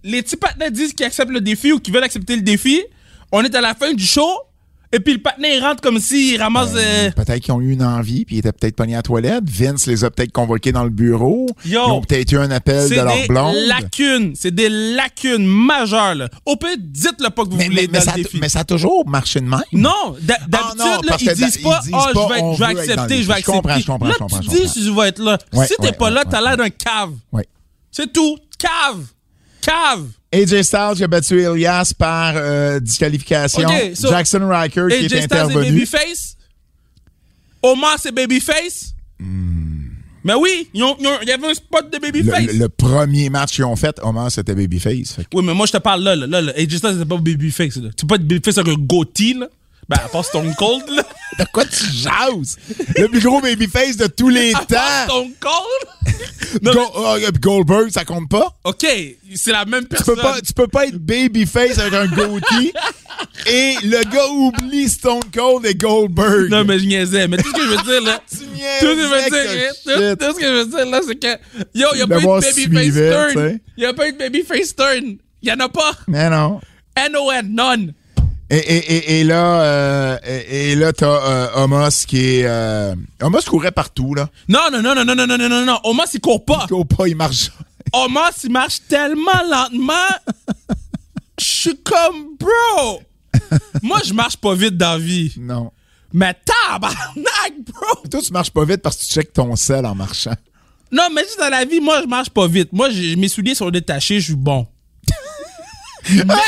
les petits partenaires disent qu'ils acceptent le défi ou qu'ils veulent accepter le défi. On est à la fin du show. Et puis le partenaire, il rentre comme s'il ramasse... Euh, euh... Peut-être qu'ils ont eu une envie, puis ils étaient peut-être pognés à la toilette. Vince les a peut-être convoqués dans le bureau. Yo, ils ont peut-être eu un appel de leur blonde. C'est des lacunes. C'est des lacunes majeures. Là. Au pire, dites-le pas que vous mais, voulez mais, dans mais le ça, défi. Mais ça a toujours marché de même. Non. D'habitude, ah non, là, ils, disent pas, ils disent oh, pas, je vais, on je vais veut être dans accepter, le je vais défi. Je comprends, accepter. je comprends, Là, je comprends, tu je dis comprends. si je vais être là. Ouais, si t'es ouais, pas ouais, là, ouais, t'as ouais. l'air d'un cave. Ouais. C'est tout. Cave. Cave. A J Styles qui a battu Elias par euh, disqualification. Okay, so, Jackson Riker qui A J est Styles intervenu. Et Babyface. Omar, c'est Babyface. Mm. Mais oui, il y avait un spot de Babyface. Le, le, le premier match qu'ils ont fait, Omar, c'était Babyface. Fait que... Oui, mais moi, je te parle là. là, là, là. A J Styles, c'est pas Babyface. Là. Tu peux pas être Babyface avec un goatee, là. Ben, à part Stone Cold, là. De quoi tu jases? Le plus gros babyface de tous les à temps. part Stone Cold? non, Go- mais... oh, Goldberg, ça compte pas? OK, c'est la même Tu personne. peux pas, tu peux pas être babyface avec un goatee et le gars oublie Stone Cold et Goldberg. Non, mais je niaisais. Mais tout ce que je veux dire, là... tu tout ce que je veux dire, tout, tout ce que je veux dire, là, c'est que... Yo, il y a pas eu D'avoir de Babyface suivait, turn. t'sais. Il y a pas eu de Babyface turn. Il y en a pas. Mais non. N O N, none. Et, et, et, et là, euh, et, et là, t'as euh, Omos qui est... Euh, Omos courait partout, là. Non, non, non, non, non, non, non, non, non, non. Omos, il court pas. Il court pas, il marche. Omos, il marche tellement lentement. Je suis comme, bro. Moi, je marche pas vite dans la vie. Non. Mais tabarnak, bro. Toi, tu marches pas vite parce que tu checkes ton sel en marchant. Non, mais juste dans la vie, moi, je marche pas vite. Moi, j'ai, mes souliers sont détachés, je suis bon. mais... mais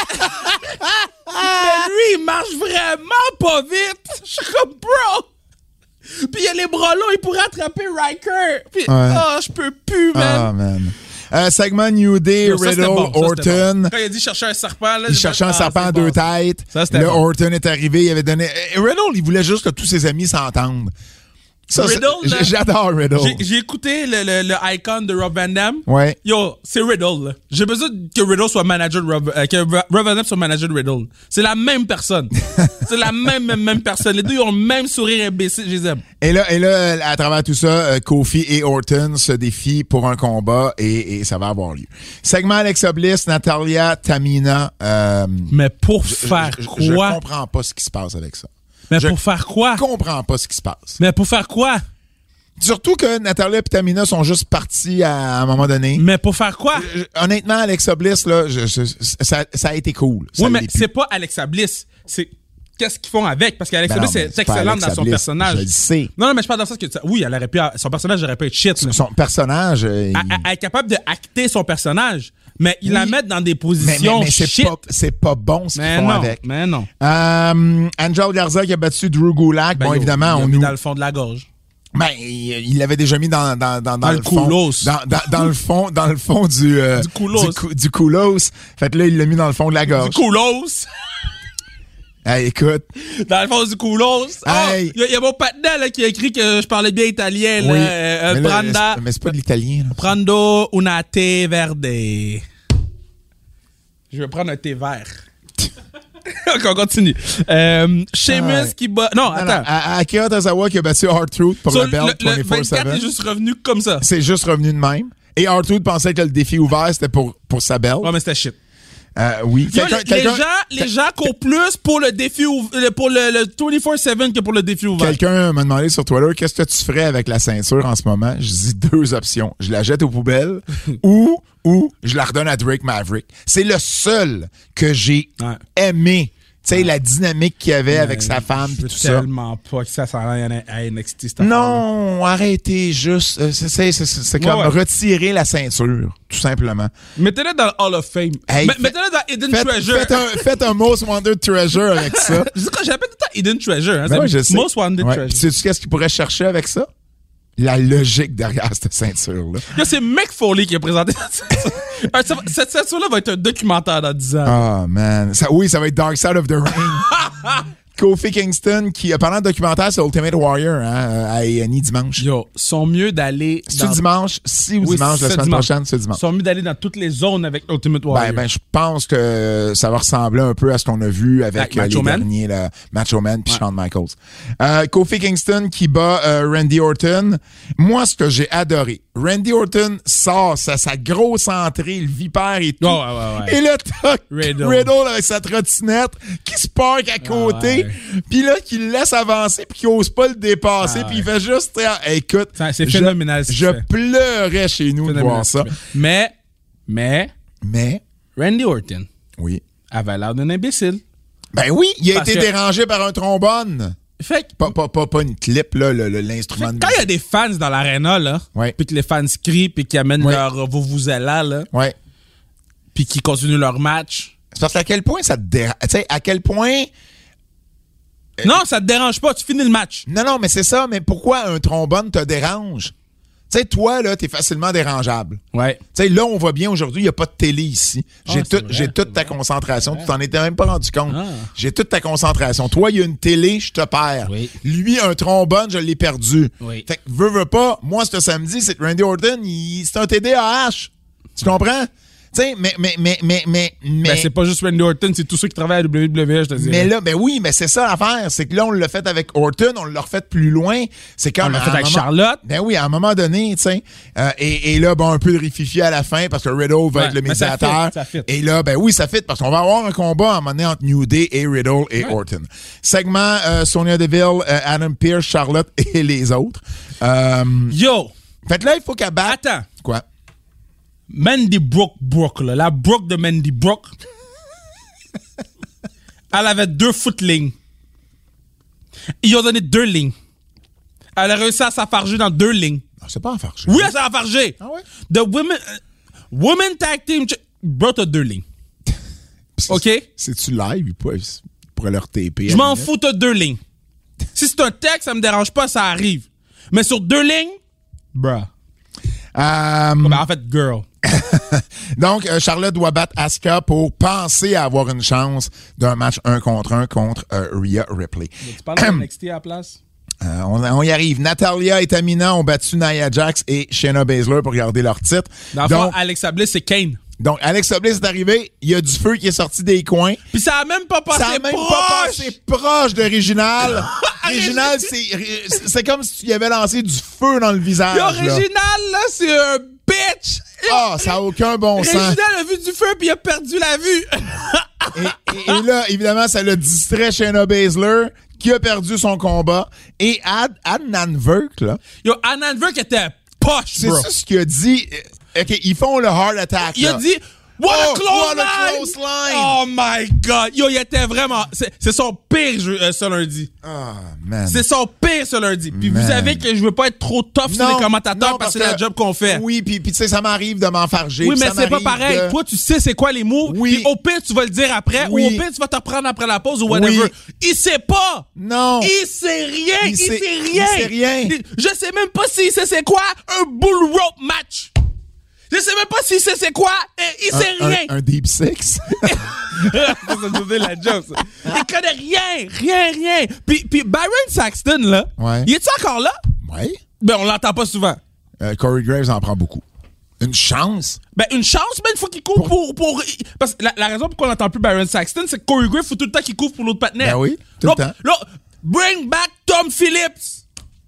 lui, il marche vraiment pas vite. Je suis comme, bro. Puis il y a les bras longs, il pourrait attraper Riker. Puis, ouais. oh, je peux plus, man. Ah, man. Euh, segment New Day, Yo, ça, Riddle, bon, ça, Orton. bon. Quand il a dit chercher un serpent, là. Il cherchait un ah, serpent à c'est deux bon. têtes. Ça, c'était là, bon. Orton est arrivé, il avait donné... Euh, Riddle, il voulait juste que tous ses amis s'entendent. Ça, Riddle, là, j'adore Riddle. J'ai, j'ai écouté le, le, le icon de Rob Van Dam. Ouais. Yo, c'est Riddle, là. J'ai besoin que Riddle soit manager de Rob, euh, que Rob Van Dam soit manager de Riddle. C'est la même personne. C'est la même, même, même personne. Les deux, ils ont le même sourire imbécile. Je les aime. Et là, et là, à travers tout ça, euh, Kofi et Orton se défient pour un combat et, et ça va avoir lieu. Segment Alexa Bliss, Natalia, Tamina. Euh, Mais pour je, faire je, je, quoi? Je comprends pas ce qui se passe avec ça. Mais je pour faire quoi? Je comprends pas ce qui se passe. Mais pour faire quoi? Surtout que Natalia et Tamina sont juste partis à, à un moment donné. Mais pour faire quoi? Je, honnêtement, Alexa Bliss, là, je, je, ça, ça a été cool. Ça oui, mais l'est c'est plus. pas Alexa Bliss. C'est qu'est-ce qu'ils font avec? Parce qu'Alexa Ben non, Bliss mais est c'est pas excellente Alexa dans son Bliss, personnage. je le sais. Non, non, mais je parle dans le sens que tu- oui, elle aurait pu, son personnage aurait pu être shit. là. Son personnage... euh, il- Elle, elle- elle est capable de acter son personnage, mais ils la Oui. mettent dans des mais, positions mais, mais c'est shit. pas, c'est pas bon ce qu'ils mais font non, avec. mais non. Euh, Angel Garza qui a battu Drew Gulak. Ben, bon, yo, évidemment, il l'a on mis nous... dans le fond de la gorge. Ben, il il l'avait déjà mis dans, dans, dans, dans, Dans le, le fond. coulos. Dans, dans, dans le fond, dans le fond du, euh, Du coulos. Du, cou- du coulos. Fait que là, il l'a mis dans le fond de la gorge. Du coulos. Hey, écoute. Dans le fond du coulos. Hey. Il y, a- y a mon partenaire là, qui a écrit que je parlais bien italien. Là, Oui. euh, mais, là, Branda. c'est- mais c'est pas de l'italien, là. Prendo una thé verde. Je vais prendre un thé vert. Ok, on continue. Euh, Sheamus Ah ouais. qui bat... Non, Non, non, attends. à- à Akira Tozawa qui a battu R-Truth pour So, le belt le, le vingt-quatre vingt-quatre est sept. juste revenu comme ça. C'est juste revenu de même. Et R-Truth pensait que le défi ouvert, c'était pour, pour sa belt. Ouais, mais c'était shit. Euh, oui. Yo, Quelqu'un- les, quelqu'un- les gens, les gens courent plus pour le défi ouv- le- pour le, le vingt-quatre sept que pour le défi ouvert. Quelqu'un m'a demandé sur Twitter qu'est-ce que tu ferais avec la ceinture en ce moment. Je dis deux options. Je la jette aux poubelles ou, ou je la redonne à Drake Maverick. C'est le seul que j'ai Ouais. aimé. Tu sais, la dynamique qu'il y avait avec sa femme Je et veux tout ça. tellement pas que ça s'en aille à N X T. cette affaire-là. Non, arrêtez juste. euh, C'est, c'est, c'est, c'est comme Ouais, ouais. retirer la ceinture, tout simplement. Mettez-le dans le Hall of Fame. Hey, Me- fait- Mettez-le dans Hidden Faites, Treasure. faites un, faites un Most Wanted Treasure avec ça. Je sais quoi, j'appelle tout le temps Hidden Treasure. Hein, Ben c'est oui, je sais. Most Wanted Ouais. Treasure. Puis sais-tu qu'est-ce qu'il pourrait chercher avec ça? La logique derrière cette ceinture-là. Yo, c'est Mick Foley qui a présenté cette ceinture. Euh, ça va- Cette ceinture-là va être un documentaire dans dix ans. Ah, man. Ça, oui, ça va être Dark Side of the Ring. Kofi Kingston, qui a parlé de documentaire sur Ultimate Warrior hein, à A and E dimanche. Yo, sont mieux d'aller. C'est dans... dimanche, si ou oui, dimanche, la semaine dimanche. prochaine, c'est dimanche. Sont mieux d'aller dans toutes les zones avec Ultimate Warrior. Ben, ben, je pense que ça va ressembler un peu à ce qu'on a vu avec, avec euh, Macho les Man. derniers, là, Macho Man puis Ouais. Shawn Michaels. Euh, Kofi Kingston qui bat euh, Randy Orton. Moi, ce que j'ai adoré, Randy Orton sort sa, sa grosse entrée, le vipère et tout. Oh, ouais, ouais, ouais. Et là, t'as Riddle. Riddle avec sa trottinette qui se parque à côté, ouais. puis là, qui le laisse avancer puis qui ose pas le dépasser, Ah, puis il ouais. fait juste... Hey, écoute, Ça, c'est je- phénoménal ce qu'il Je fait. pleurais chez nous de Phénoménal voir ce ça. qu'il fait. Mais, mais, Mais, Randy Orton oui. avait l'air d'un imbécile. Ben oui, il a Parce été que- dérangé par un trombone. Fait que, Pas, pas, pas, pas une clip, là, le- le- l'instrument de quand il y a des fans dans l'aréna, là, Ouais. puis que les fans crient, puis qu'ils amènent Ouais. leur vuvuzela, là, Ouais. puis qu'ils continuent leur match. C'est parce qu'à quel point ça te dérange. Tu sais, à quel point. Non, ça te dérange pas, tu finis le match. Non, non, mais c'est ça, mais pourquoi un trombone te dérange? Tu sais, toi, là, t'es facilement dérangeable. Ouais. Tu sais, là, on voit bien aujourd'hui, il n'y a pas de télé ici. J'ai Ah, tout- c'est vrai, j'ai toute c'est ta vrai. concentration. Tu t'en étais même pas rendu compte. Ah. J'ai toute ta concentration. Toi, il y a une télé, je te perds. Oui. Lui, un trombone, je l'ai perdu. Oui. Fait que, veux, veux pas, moi, ce samedi, c'est que Randy Orton, il- c'est un T D A H. Tu comprends? Tu sais, mais, mais, mais, mais, mais, mais. Ben, c'est pas juste Randy Orton, c'est tous ceux qui travaillent à W W E, je te dis. Mais là, ben oui, mais c'est ça l'affaire. C'est que là, on l'a fait avec Orton, on l'a refait plus loin. C'est comme. On l'a à fait un avec moment- Charlotte. Ben oui, à un moment donné, tu sais. Euh, et, et là, bon, un peu de rififi à la fin parce que Riddle va Ouais, être le mais ça médiateur. fit, ça fit. Et là, ben oui, ça fit parce qu'on va avoir un combat à un moment donné entre New Day et Riddle et Ouais. Orton. Segment euh, Sonya Deville, euh, Adam Pearce, Charlotte et les autres. Euh, Yo, fait que là, il faut qu'elle batte. attends. Quoi? Mandy Brooke Brooke, là, la Brooke de Mandy Brooke, elle avait deux footlignes. Ils ont donné deux lignes. Elle a réussi à s'affarger dans deux lignes. Non, c'est pas en farce. Oui, elle s'est affargée. Ah ouais? The Women, euh, women Tag Team, ch- bro, t'as deux lignes. OK? C'est-tu live ou pas? Il pourrait leur taper. Je à m'en la limite. fous, t'as deux lignes. Si c'est un texte, ça me dérange pas, ça arrive. Mais sur deux lignes, bruh. Euh, Ben, en fait, girl. Donc, euh, Charlotte doit battre Asuka pour penser à avoir une chance d'un match un contre un contre euh, Rhea Ripley. Tu parles de N X T à la place? Euh, on, on y arrive. Natalia et Tamina ont battu Nia Jax et Shayna Baszler pour garder leur titre. Dans le fond, Donc, Alexa Bliss, c'est Kane. donc, Alexa Bliss est arrivé. Il y a du feu qui est sorti des coins. Puis ça a même pas passé Ça a même proche. pas passé proche de Réginal. Réginal, c'est c'est comme si tu y avais lancé du feu dans le visage. Yo, là. Réginal, là, c'est un bitch. Ah, ça a aucun bon sens. Réginal a vu du feu puis il a perdu la vue. Et, et- et là, évidemment, ça l'a distrait Shayna Baszler, qui a perdu son combat. Et Ad, Adnan Virk, là, Yo, Anand Virk était poche, c'est bro. ça ce qu'il a dit. Euh, OK, ils font le heart attack. Il a là. dit, what a Oh, close what a line. close line. Oh my God. Yo, il était vraiment... C'est c'est son pire jeu, euh, ce lundi. Ah, man. C'est son pire ce lundi. Puis Man. vous savez que je veux pas être trop tough sur les commentateurs non, parce que c'est la job qu'on fait. Oui, puis puis tu sais, ça m'arrive de m'enfarger. Oui, puis mais ça c'est pas m'arrive pareil. de- Toi, tu sais c'est quoi les mots. Oui. Puis au pire, tu vas le dire après. Oui. Ou au pire, tu vas te reprendre après la pause ou whatever. Oui. Il sait pas. Non. Il sait rien. Il Il, sait- sait rien. il sait rien. Je sais même pas s'il sait c'est quoi un bull rope match. Je sais même pas s'il sait c'est quoi. Et il Un- sait un, rien. un deep six. Ça nous dit la joke, ça. Il connaît rien. Rien, rien. Puis, puis Byron Saxton, là. Ouais. Il est-tu encore là? Ouais. Ben, on l'entend pas souvent. Euh, Corey Graves en prend beaucoup. Une chance. Ben, une chance, mais il faut qu'il couvre pour, pour. Parce que la, la raison pour qu'on n'entend plus Byron Saxton, c'est que Corey Graves, faut tout le temps qu'il couvre pour l'autre partenaire. Ben oui, tout le Là, temps. Là, bring back Tom Phillips.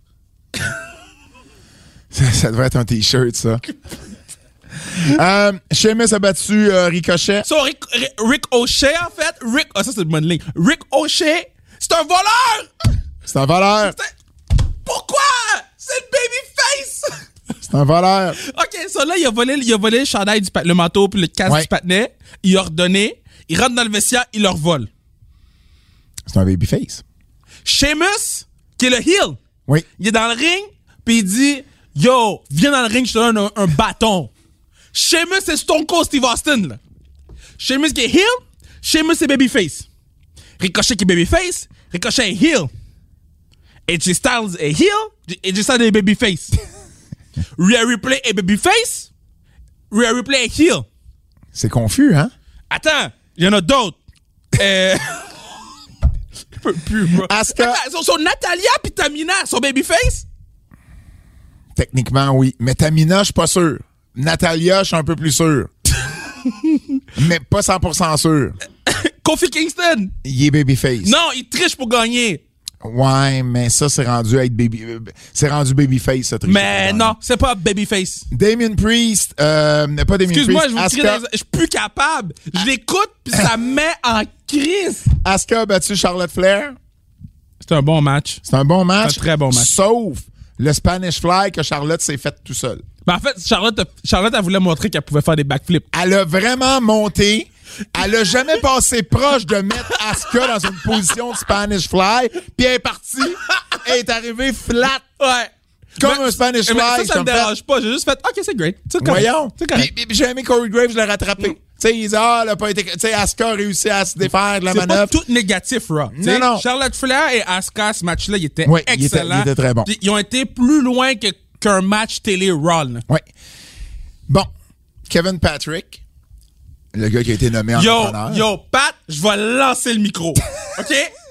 Ça, ça devrait être un t-shirt, ça. euh, Sheamus a battu euh, Ricochet. So, Rick, Rick, Rick O'Shea, en fait. Rick. Ah, ça, c'est une bonne ligne. Rick O'Shea, c'est un voleur! C'est un voleur. C'est- Pourquoi? C'est le babyface! C'est un voleur. OK, ça là, il a volé, il a volé le chandail, du pa- le manteau puis le casque Ouais. du patinet. Il a redonné. Il rentre dans le vestiaire, il leur vole. C'est un babyface. Sheamus, qui est le heel, Oui. il est dans le ring, puis il dit « Yo, viens dans le ring, je te donne un, un bâton. » Sheamus, c'est Stone Cold Steve Austin, là. Sheamus qui est heel, Sheamus c'est babyface. Ricochet qui est babyface, Ricochet est heel. A J Styles est heel, A J Styles est babyface. Rhea Ripley est babyface, Rhea Ripley est heel. C'est confus, hein? Attends, il y en a d'autres. Euh... peux plus, bro. Asuka... Attends, sont, sont Natalia pis Tamina, sont babyface? Techniquement, oui. Mais Tamina, je suis pas sûr. Natalia, je suis un peu plus sûr. Mais pas cent pour cent sûr. Kofi Kingston? Il est babyface. Non, il triche pour gagner. Ouais, mais ça, c'est rendu à être baby... C'est rendu babyface, ça. Mais non, c'est pas babyface. Damien Priest, euh, pas Damien Excuse-moi, Priest. je vous crie Asuka, dans les- je suis plus capable. Je l'écoute pis ça me met en crise. Asuka a battu Charlotte Flair. C'est un bon match. C'est un bon match. C'est un très bon match. Sauf le Spanish Fly que Charlotte s'est fait tout seul. Ben en fait, Charlotte, Charlotte, elle voulait montrer qu'elle pouvait faire des backflips. Elle a vraiment monté. Elle a jamais passé proche de mettre Asuka dans une position de Spanish Fly. Puis elle est partie. Elle est arrivée flat. Ouais. Comme Mais- un Spanish mais Fly. Ça, ça me comme fait- dérange pas. J'ai juste fait, OK, c'est great. C'est correct. Voyons. C'est correct. Puis, puis j'ai aimé Corey Graves, je l'ai rattrapé. Tu sais, il dit, ah, elle a pas été. Tu sais, Asuka a réussi à se défaire de la C'est pas manœuvre. tout négatif, Raw. Tu sais, non. Charlotte Flair et Asuka, ce match-là, il était Oui, il était- excellent. il était très bon. Puis ils ont été plus loin que, qu'un match télé Raw. là. Oui. Bon. Kevin Patrick, le gars qui a été nommé Yo, entrepreneur. yo, Pat, je vais lancer le micro. OK?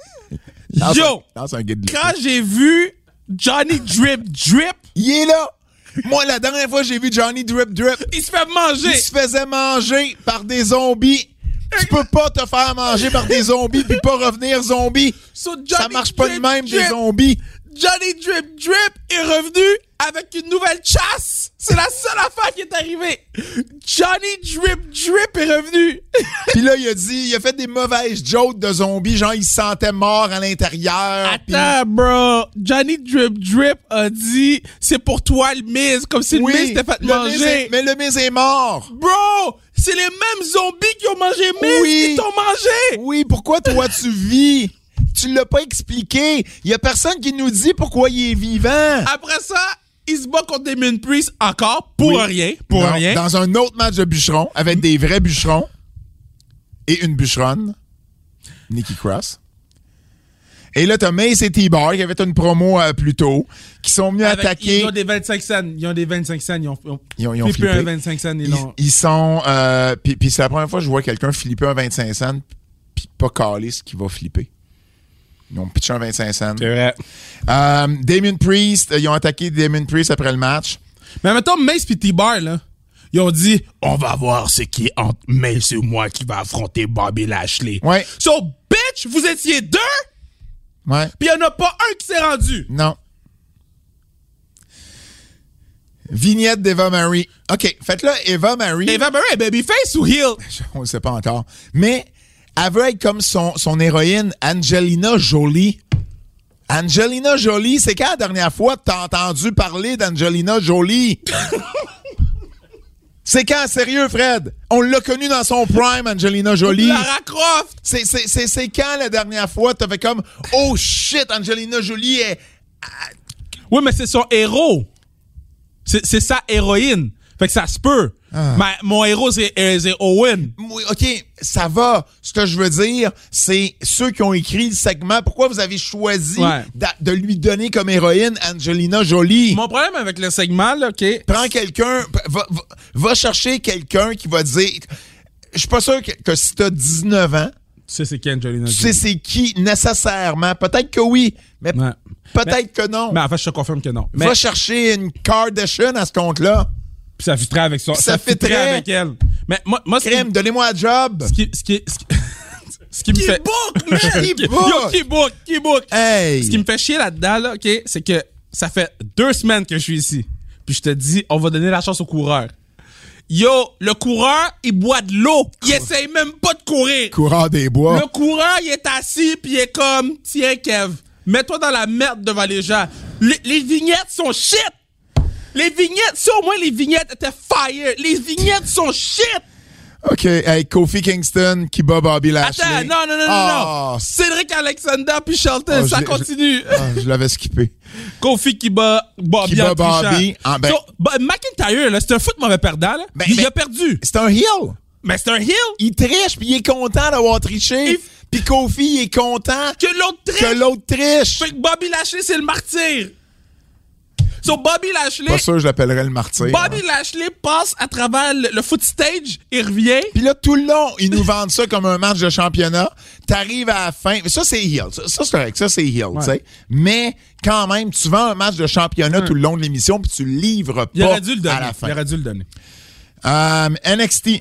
Lance Yo, un- lance un guide de quand j'ai vu Johnny Drip Drip, Il est là. Moi, la dernière fois que j'ai vu Johnny Drip Drip, il se fait manger. il se faisait manger par des zombies. Tu peux pas te faire manger par des zombies puis pas revenir zombie. So, Johnny Ça marche pas de Drip même, des Drip, zombies. Johnny Drip Drip est revenu avec une nouvelle chasse. C'est la seule affaire qui est arrivée. Johnny Drip Drip est revenu. Puis là, il a dit, il a fait des mauvaises jokes de zombies, genre il se sentait mort à l'intérieur. Attends, bro. Johnny Drip Drip a dit c'est pour toi le Miz, comme si puis- le Miz t'était fait le manger. Miz est- mais le Miz est mort. Bro, c'est les mêmes zombies qui ont mangé Miz Oui. qui t'ont mangé. Oui, pourquoi toi tu vis? Tu l'as pas expliqué. Il y a personne qui nous dit pourquoi il est vivant. Après ça, il se bat contre Damien Priest encore pour Oui. rien. Pour Non, rien. Dans un autre match de bûcheron, avec des vrais bûcherons et une bûcheronne, Nikki Cross. Et là, t'as Mace et T-Bar qui avaient une promo euh, plus tôt, qui sont venus Avec- attaquer. Ils ont des vingt-cinq cents. Ils ont des vingt-cinq cents. Ils ont, ils ont, Ils ont, ils ont flippé flippé. un vingt-cinq cents. Ils Ils, l'ont- ils sont... Euh, puis puis c'est la première fois que je vois quelqu'un flipper un vingt-cinq cents puis pas caler ce qu'il va flipper. Ils ont pitché un vingt-cinq cents. C'est vrai. Euh, Damien Priest, euh, ils ont attaqué Damien Priest après le match. Mais mettons Mace pis T-Bar, là. Ils ont dit, on va voir ce qui est entre Mace et moi qui va affronter Bobby Lashley. Ouais. So, bitch, vous étiez deux, Ouais. pis y'en a pas un qui s'est rendu. Non. Vignette d'Eva Marie. OK. Faites là, Eva Marie. Eva Marie est babyface ou heel? On ne sait pas encore. Mais elle veut être comme son, son héroïne, Angelina Jolie. Angelina Jolie, c'est quand la dernière fois que t'as entendu parler d'Angelina Jolie? C'est quand, sérieux, Fred? On l'a connue dans son prime, Angelina Jolie. Lara Croft! C'est, c'est, c'est, c'est quand la dernière fois t'as fait comme « Oh shit, Angelina Jolie est... Oui, mais c'est son héros. C'est, c'est sa héroïne. Fait que ça se peut. Ah. Mais mon héros, c'est, euh, c'est Owen. » Oui, OK, ça va. Ce que je veux dire, c'est ceux qui ont écrit le segment, pourquoi vous avez choisi Ouais. d'a- de lui donner comme héroïne Angelina Jolie? Mon problème avec le segment, là, OK? Prends quelqu'un, p- va, va, va chercher quelqu'un qui va dire... Je suis pas sûr que, que si t'as dix-neuf ans, Tu sais c'est qui Angelina tu Jolie? sais c'est qui nécessairement. Peut-être que oui, mais Ouais. peut-être que non. Mais en fait, je te confirme que non. Mais Va chercher une Kardashian à ce compte-là. puis ça fitterait avec son, Ça ça fitterait fitterait. avec elle. Mais moi, moi ce qui- Crème, donnez-moi un job. ce qui, ce qui, ce qui, ce qui me Qui fait... book, man, qui Yo, book. qui book, qui book. Hey. Ce qui me fait chier là-dedans, là, OK, c'est que ça fait deux semaines que je suis ici. Puis je te dis, on va donner la chance au coureur. Yo, le coureur, il boit de l'eau. Il essaye même pas de courir. Courant des bois. Le coureur, il est assis, puis il est comme, tiens, Kev, mets-toi dans la merde devant les gens. Les, les vignettes sont shit. Les vignettes, si au moins les vignettes étaient fire. Les vignettes sont shit. OK, hey, Kofi Kingston qui bat Bobby Lashley. Attends, non, non, non, non, Ah, non. Cédric Alexander puis Shelton, Oh, ça je l'ai- continue. ah, je l'avais skippé. Kofi qui bat Bobby Qui bat en trichant. Bobby, ah, ben- So, bah, McIntyre, là, c'est un foot mauvais perdant. Là. Ben, il, ben- il a perdu. C'est un heel. Mais c'est un heel Il triche, puis il est content d'avoir triché. Il- Puis Kofi, il est content que l'autre triche. que l'autre triche. Fait que Bobby Lashley, c'est le martyr. So, Bobby Lashley, Pas sûr que je l'appellerais le martyr. Bobby hein. Lashley passe à travers le, le foot stage, il revient. Puis là, tout le long, ils nous vendent ça comme un match de championnat. t'arrives à la fin. Ça, c'est heel. Ça, ça c'est correct. Ça, c'est heel, Ouais. tu sais. Mais quand même, tu vends un match de championnat Ouais. tout le long de l'émission puis tu le livres Il pas aurait dû le donner. à la fin. Il aurait dû le donner. Euh, N X T.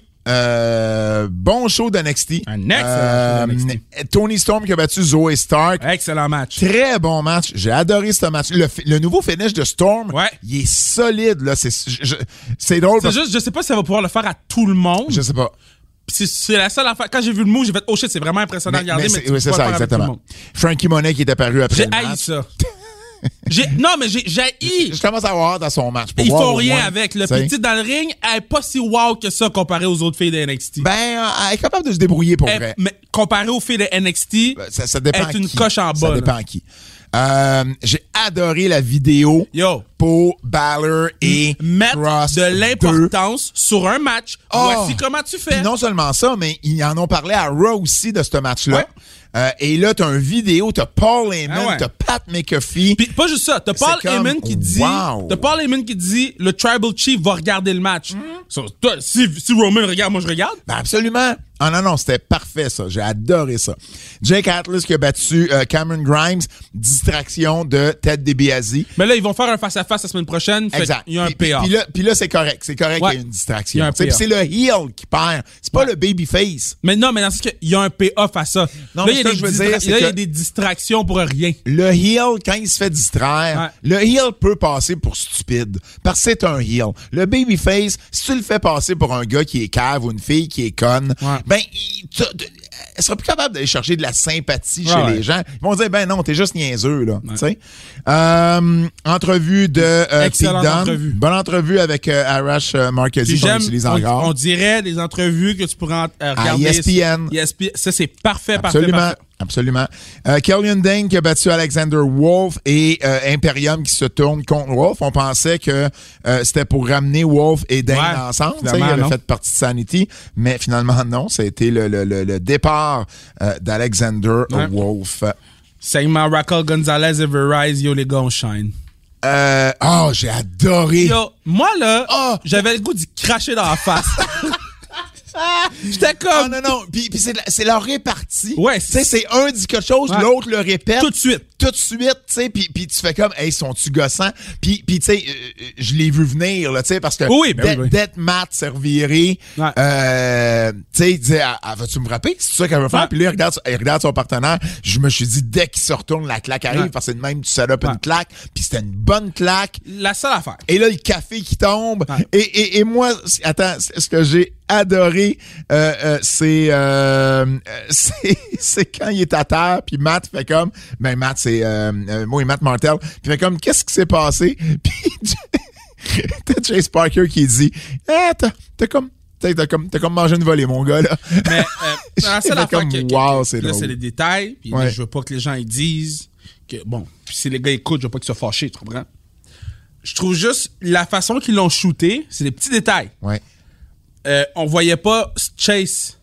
Euh, bon show d'N X T. Un excellent Euh, show d'N X T. Tony Storm qui a battu Zoe Stark. Excellent match. Très bon match. J'ai adoré ce match. Le, fi- le nouveau finish de Storm, Ouais. il est solide. Là. C'est, je- je- c'est drôle. C'est parce- juste, je sais pas si ça va pouvoir le faire à tout le monde. Je sais pas. C'est, c'est la seule affaire. Quand j'ai vu le move, j'ai fait, oh shit, c'est vraiment impressionnant à regarder, mais, c'est, tu peux oui, c'est pas ça, le faire avec tout le exactement. monde. Frankie Monet qui est apparu après J'ai le haï match. ça. j'ai, non, mais j'ai, j'ai haï. Je commence à voir dans son match. pour Ils voir font au rien moins, avec. Le tu sais. petit dans le ring, elle est pas si wow que ça comparé aux autres filles de N X T. Ben, euh, elle est capable de se débrouiller pour Elle- vrai. mais comparé aux filles de N X T, Ça, ça dépend être une qui. coche en bas, Ça là. dépend à qui. Euh, j'ai adoré la vidéo yo, pour Balor et mettre Cross de deux. l'importance sur un match. Oh. Voici comment tu fais. Puis non seulement ça, mais ils en ont parlé à Raw aussi de ce match-là. Ouais. Euh, et là, t'as une vidéo, t'as Paul Heyman, Ah ouais. t'as Pat McAfee. Puis pas juste ça, t'as Paul C'est comme, Heyman qui dit, wow. t'as Paul Heyman qui dit, le Tribal Chief va regarder le match. So, toi, si, si Roman regarde, moi je regarde. Ben absolument. Ah non, non, c'était parfait, ça. J'ai adoré ça. Jake Atlas qui a battu euh, Cameron Grimes. Distraction de Ted DiBiase. Mais là, ils vont faire un face-à-face la semaine prochaine. Fait Exact. Il y a un Puis- P A. Puis là, puis là c'est correct. C'est correct Ouais. qu'il y ait une Il y distraction. a un Tu sais, P A. puis c'est le heel qui perd. C'est pas Ouais. le babyface. Mais non, mais dans ce cas, il y a un payoff à ça. Non, là, mais il y a ce que des je veux distra- dire, c'est là, il y a que- des distractions pour rien. Le heel, quand il se fait distraire, Ouais. le heel peut passer pour stupide. Parce que c'est un heel. Le babyface, si tu le fais passer pour un gars qui est cave ou une fille qui est conne, Ouais. ben, il, tu- tu- elle sera plus capable d'aller chercher de la sympathie Ouais, chez ouais. les gens. Ils vont dire, ben non, t'es juste niaiseux, là. Tu sais. Euh, entrevue de euh, Pete Excellente Dunne. entrevue. Bonne entrevue avec euh, Arash euh, Markazi Puis qu'on j'aime, utilise on, encore. on dirait des entrevues que tu pourrais en- euh, À regarder. E S P N. sur E S P N. Ça, c'est parfait, parfait, Absolument. parfait. Absolument. Euh, Killian Dane qui a battu Alexander Wolf et euh, Imperium qui se tourne contre Wolf. On pensait que euh, c'était pour ramener Wolf et Dane Ouais, ensemble. Tu sais, finalement, il avait non. fait partie de Sanity, mais finalement non. Ça a été le, le, le, le départ euh, d'Alexander Ouais. Wolf. Segment Raquel Gonzalez et Verizon, yo les gars, on shine. Euh, oh, j'ai adoré. Yo, moi là, Oh. j'avais le goût d'y cracher dans la face. J'étais Oh comme non, non. Puis, puis c'est, de la- c'est leur répartie. Ouais, Tu sais, c'est un dit quelque chose, Ouais. l'autre le répète. tout de suite. Tout de suite, tu sais, puis puis tu fais comme, hey, sont-tu gossants? Puis puis tu sais, euh, je l'ai vu venir, là, tu sais, parce que Oui, ben dès, oui, oui. dès que Matt servirait, Ouais. euh, tu sais, il disait, ah, ah, vas-tu me frapper? C'est ça qu'elle veut faire? Ouais. Puis là, il regarde, il regarde son partenaire. Je me suis dit, dès qu'il se retourne, la claque arrive, Ouais. parce que c'est de même, tu set up Ouais. une claque, puis c'était une bonne claque. La seule affaire. Et là, le café qui tombe. Ouais. Et, et, et moi, c- attends, c- ce que j'ai adoré, euh, euh, c'est, euh, euh, c'est c'est quand il est à terre, puis Matt fait comme, ben Matt, c'est euh, euh, moi et Matt Martel, puis il fait comme, qu'est-ce qui s'est passé? Puis t'as Chase Parker qui dit, ah, t'as, t'as comme, t'as, t'as comme, t'as comme mangé une volée, mon gars, là. Mais euh, la J'ai seule fait affaire comme, que, que- wow, que- c'est là, drôle. c'est les détails. Puis là, Ouais. je veux pas que les gens ils disent que bon, puis si les gars écoutent, je veux pas qu'ils soient fâchés, tu comprends? Je trouve juste la façon qu'ils l'ont shooté, c'est des petits détails. Ouais. Euh, on voyait pas Chase.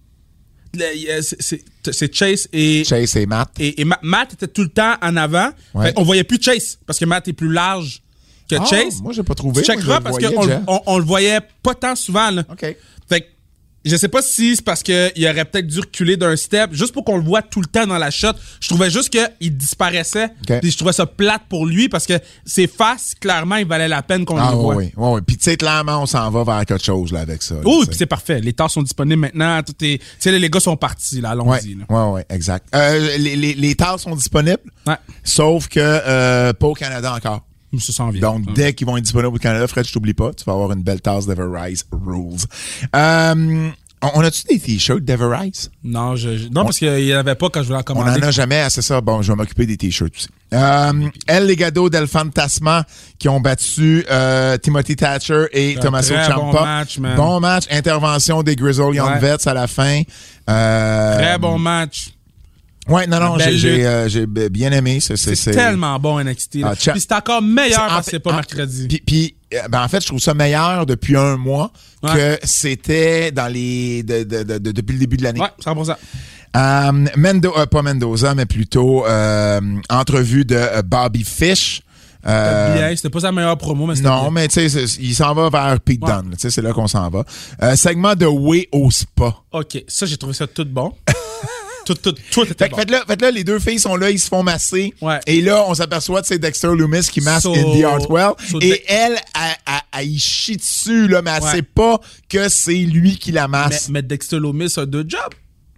Le- y a- c'est- C'est c'est Chase et, Chase et Matt. et, et Ma- Matt était tout le temps en avant. Ouais. Fait on voyait plus Chase parce que Matt est plus large que Ah, Chase. moi, j'ai pas trouvé. Tu Moi, je checkeras le parce voyais, qu'on Jeff. on, on le voyait pas tant souvent. Là. OK. Fait que je sais pas si c'est parce qu'il aurait peut-être dû reculer d'un step, juste pour qu'on le voit tout le temps dans la shot. Je trouvais juste qu'il disparaissait. OK. Puis je trouvais ça plate pour lui parce que ses faces, clairement, il valait la peine qu'on Ah, les voit. oui, oui, oui. Puis, tu sais, clairement, on s'en va vers quelque chose, là, avec ça. là, Oui, tu sais. puis c'est parfait. Les tasses sont disponibles maintenant. Tout est. Tu sais, les gars sont partis, là. Ouais, Allons-y. là. ouais, ouais, exact. Euh, les, les, les tasses sont disponibles, Ouais. sauf que euh, pas au Canada encore. Ça s'en vient. Donc, Ouais. dès qu'ils vont être disponibles au Canada, Fred, je t'oublie pas, tu vas avoir une belle tasse d'Everrise Rules. Euh, on on a-tu des t-shirts d'Everrise? Non, je, je- non parce qu'il n'y en avait pas quand je voulais en On commander. en a jamais, c'est ça. Bon, je vais m'occuper des t-shirts aussi. Euh, El Legado del Fantasma qui ont battu euh, Timothy Thatcher et Un Tommaso très Ciampa. bon match, man. Bon match, intervention des Grizzled Young Ouais. Vets à la fin. Euh, Très bon match. Ouais, non, non, Une belle j'ai j'ai, lutte. euh, j'ai b- bien aimé. C'est, c'est, C'est tellement bon N X T. là. Ah, Cha- Puis c'est encore meilleur C'est- en parce que fait- c'est pas en- mercredi. Puis, puis, euh, ben, en fait, je trouve ça meilleur depuis un mois Ouais. que c'était dans les de, de, de, de- depuis le début de l'année. Ouais, cent pour cent. Euh, Mendo, euh, pas Mendoza, mais plutôt euh, entrevue de euh, Bobby Fish. Euh, Bien, c'était pas sa meilleure promo, mais c'était non, bien. mais tu sais, c'est- il s'en va vers Pete Ouais. Dunne. Tu sais, c'est là qu'on s'en va. Euh, segment de Way au Spa. OK, ça, j'ai trouvé ça tout bon. tout, tout, tout était Fait, que bon. faites là, faites là, les deux filles sont là, ils se font masser. Ouais. Et là, on s'aperçoit que c'est Dexter Loomis qui masse So- Indy Hartwell. so et De- elle, elle, elle, elle y chie dessus, là, mais elle Ouais. sait pas que c'est lui qui la Mais, masse. mais Dexter Loomis a deux jobs.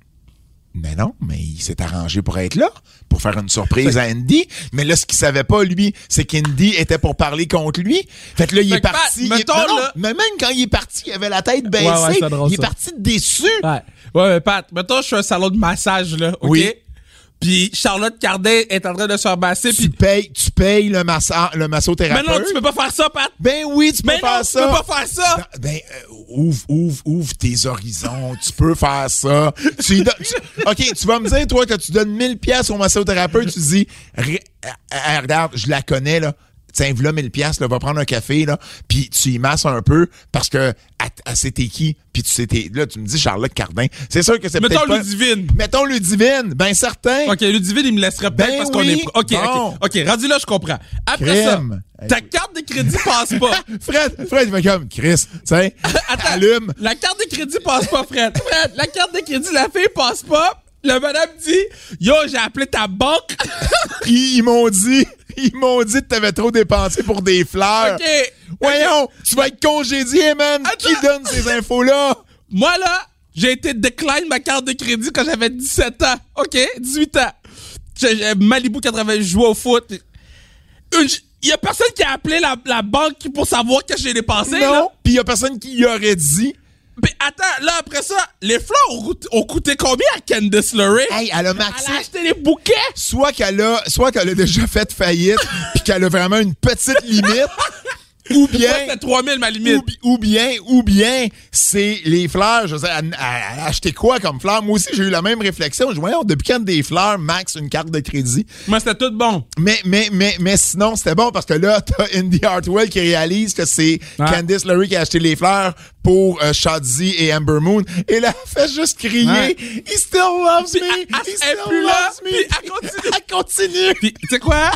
Mais non, mais il s'est arrangé pour être là, pour faire une surprise à Indy. Mais là, ce qu'il savait pas, lui, c'est qu'Indy était pour parler contre lui. Fait que là, il Fait est que, Pat, parti. il est- mettons, non, non, là- mais même quand il est parti, il avait la tête baissée. Ouais, ouais, c'est drôle, il est ça. parti déçu. Ouais. Ouais, mais Pat, mettons, je suis un salon de massage, là, OK? Oui. Puis Charlotte Cardin est en train de se masser, Tu puis... payes, tu payes le, massa, le Mais massothérapeute. non, tu peux pas faire ça, Pat! Ben oui, tu peux Mais faire non, ça. tu peux pas faire ça! Ben, euh, ouvre, ouvre, ouvre tes horizons. Tu peux faire ça. Tu lui donnes- tu- OK, tu vas me dire, toi, que tu donnes mille pièces au massothérapeute, tu dis, Ré- euh, euh, regarde, je la connais, là. Tiens, voilà mille pièces, là, va prendre un café, là, puis tu y masses un peu, parce que, elle, elle sait t'es qui, puis tu sais t'es, là, tu me dis Charlotte Cardin. C'est sûr que c'est Mettons peut-être pas... Ludivine. Mettons Ludivine, ben certain. OK, Ludivine, il me laisserait peut-être Ben parce qu'on oui. est... OK, Bon. OK, OK, rendu là, je comprends. Après Crème. ça, ta carte de crédit passe pas. Fred, Fred, il fait comme, Chris, tu sais, Attends, allume. la carte de crédit passe pas, Fred. Fred, la carte de crédit, la fille passe pas. Le madame dit, yo, j'ai appelé ta banque. Ils, ils m'ont dit, ils m'ont dit que t'avais trop dépensé pour des fleurs. OK. Voyons, tu vas être congédié, man. Attends. Qui donne ces infos-là? Moi, là, j'ai été décline ma carte de crédit quand j'avais dix-sept ans. OK? dix-huit ans. J'ai, j'ai Malibu quatre-vingts, je jouais au foot. Une, y a personne qui a appelé la, la banque pour savoir que j'ai dépensé, là. Non. Puis il y a personne qui y aurait dit. Puis attends, là, après ça, les fleurs ont, coûté- ont coûté combien à Candice LeRae? Hey, elle a maxé. Elle a acheté des bouquets. Soit qu'elle a, soit qu'elle a déjà fait faillite, puis qu'elle a vraiment une petite limite, ou bien, Moi, c'était trois mille ma limite. ou, bi- ou bien, ou bien, c'est les fleurs. Je veux dire, elle, elle- elle a acheté quoi comme fleurs? Moi aussi, j'ai eu la même réflexion. Je dis, voyons, depuis quand des fleurs max une carte de crédit? Moi, c'était tout bon. Mais, mais, mais, mais sinon, c'était bon parce que là, t'as Indy Hartwell qui réalise que c'est Ouais. Candice LeRae qui a acheté les fleurs pour euh, Shotzi et Amber Moon. Et là, elle fait juste crier, Ouais. He still loves Puis me! elle- elle- He elle est still plus là, loves me! puis elle continue. Elle continue. Puis, tu sais quoi?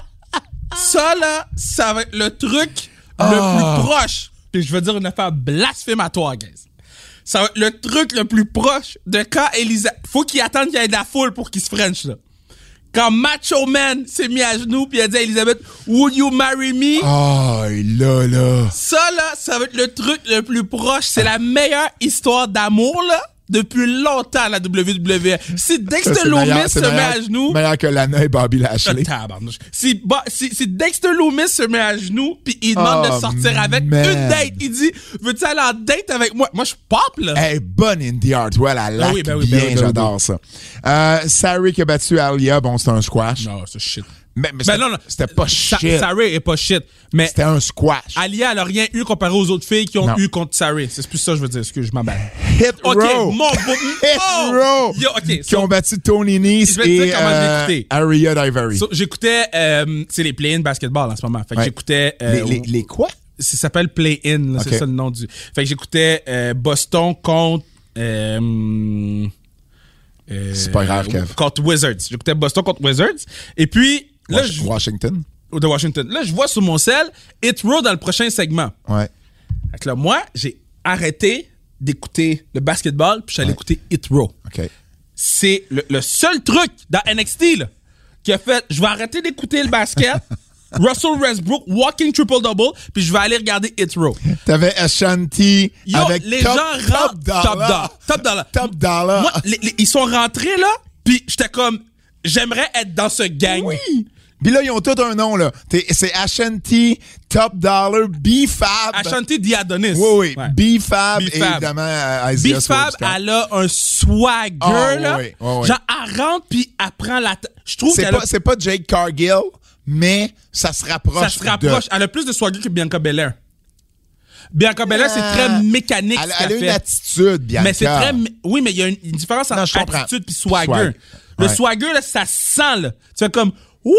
Ça, là, ça va être le truc Ah. le plus proche. Puis je veux dire une affaire blasphématoire, guys. Ça va être le truc le plus proche de quand Elisa... Faut qu'il attende qu'il y ait de la foule pour qu'il se french, là. Quand Macho Man s'est mis à genoux puis il a dit à Elisabeth, Would you marry me? Oh, là, là. Ça, là, ça va être le truc le plus proche. C'est la meilleure histoire d'amour, là, depuis longtemps à la W W E. Si Ça, Dexter c'est Loomis meilleur- se c'est met meilleur- à genoux... Meilleur que Lana et Bobby Lashley. Tabarnouche. Si, bah, si, si Dexter Loomis se met à genoux puis il demande Oh, de sortir avec man. une date, il dit, veux-tu aller en date avec moi? Moi, je pop, là. Hey, bonne Indy Hartwell, elle laque oui, ben oui, bien, ben oui, ben oui. j'adore ça. Euh, Sarah qui a battu Alia, bon, c'était un squash. Non, c'est shit. Mais, mais Ben c'était, non, non. c'était pas Sa- shit. Sarah est pas shit. Mais C'était un squash. Alia, elle a rien eu comparé aux autres filles qui ont Non. eu contre Sarah. C'est plus ça que je veux dire. Excuse, je m'emballe. Hit OK, Row. mon beau... Hit Oh! Row. Yo, OK, Qui so- ont battu Tony Nese Je vais te dire et comment je l'ai euh, écouté. Aria Daivari. so, j'écoutais... Euh, c'est les play-in basketball en ce moment. Fait que Ouais. j'écoutais... euh, les, les, les quoi? Ça s'appelle Play-In, là, Ok. c'est ça le nom du. Fait que j'écoutais euh, Boston contre. Euh, euh, C'est pas grave, Kev. Contre Wizards. J'écoutais Boston contre Wizards. Et puis, là, Was- je, Washington? de Washington. Là, je vois sur mon cell Hit Row dans le prochain segment. Ouais. Fait que là, moi, j'ai arrêté d'écouter le basketball, puis j'allais Ouais. écouter Hit Row. OK. C'est le, le seul truc dans N X T là, qui a fait je vais arrêter d'écouter le basket. Russell Westbrook, walking triple-double, puis je vais aller regarder Hit Row. T'avais Ashanti Yo, avec les top, gens rentrent. top dollar. Top dollar. Top dollar. Top dollar. Moi, les- les- ils sont rentrés, là, puis j'étais comme, j'aimerais être dans ce gang. Oui. Puis là, ils ont tous un nom, là. T'es- c'est Ashanti, Top Dollar, B-Fab. Ashanti Diadonis. Oui, oui. Ouais. B-Fab, B-Fab. évidemment, euh, Isaiah B-Fab, Swerve. elle a un swagger, Ah, là. oui, oui, oui. Genre, elle rentre, puis elle prend la... t- Je trouve C'est qu'elle pas, a... c'est pas Jake Cargill, mais ça se rapproche. Ça se rapproche. de- Elle a plus de swagger que Bianca Belair. Bianca Belair, c'est très mécanique, Elle, ce elle a qu'elle une fait. attitude, bien Mais c'est très... Oui, mais il y a une, une différence Non, entre je comprends. attitude puis swagger. Swag. Le Ouais. swagger, là, ça sent, là. Tu fais comme, ouh,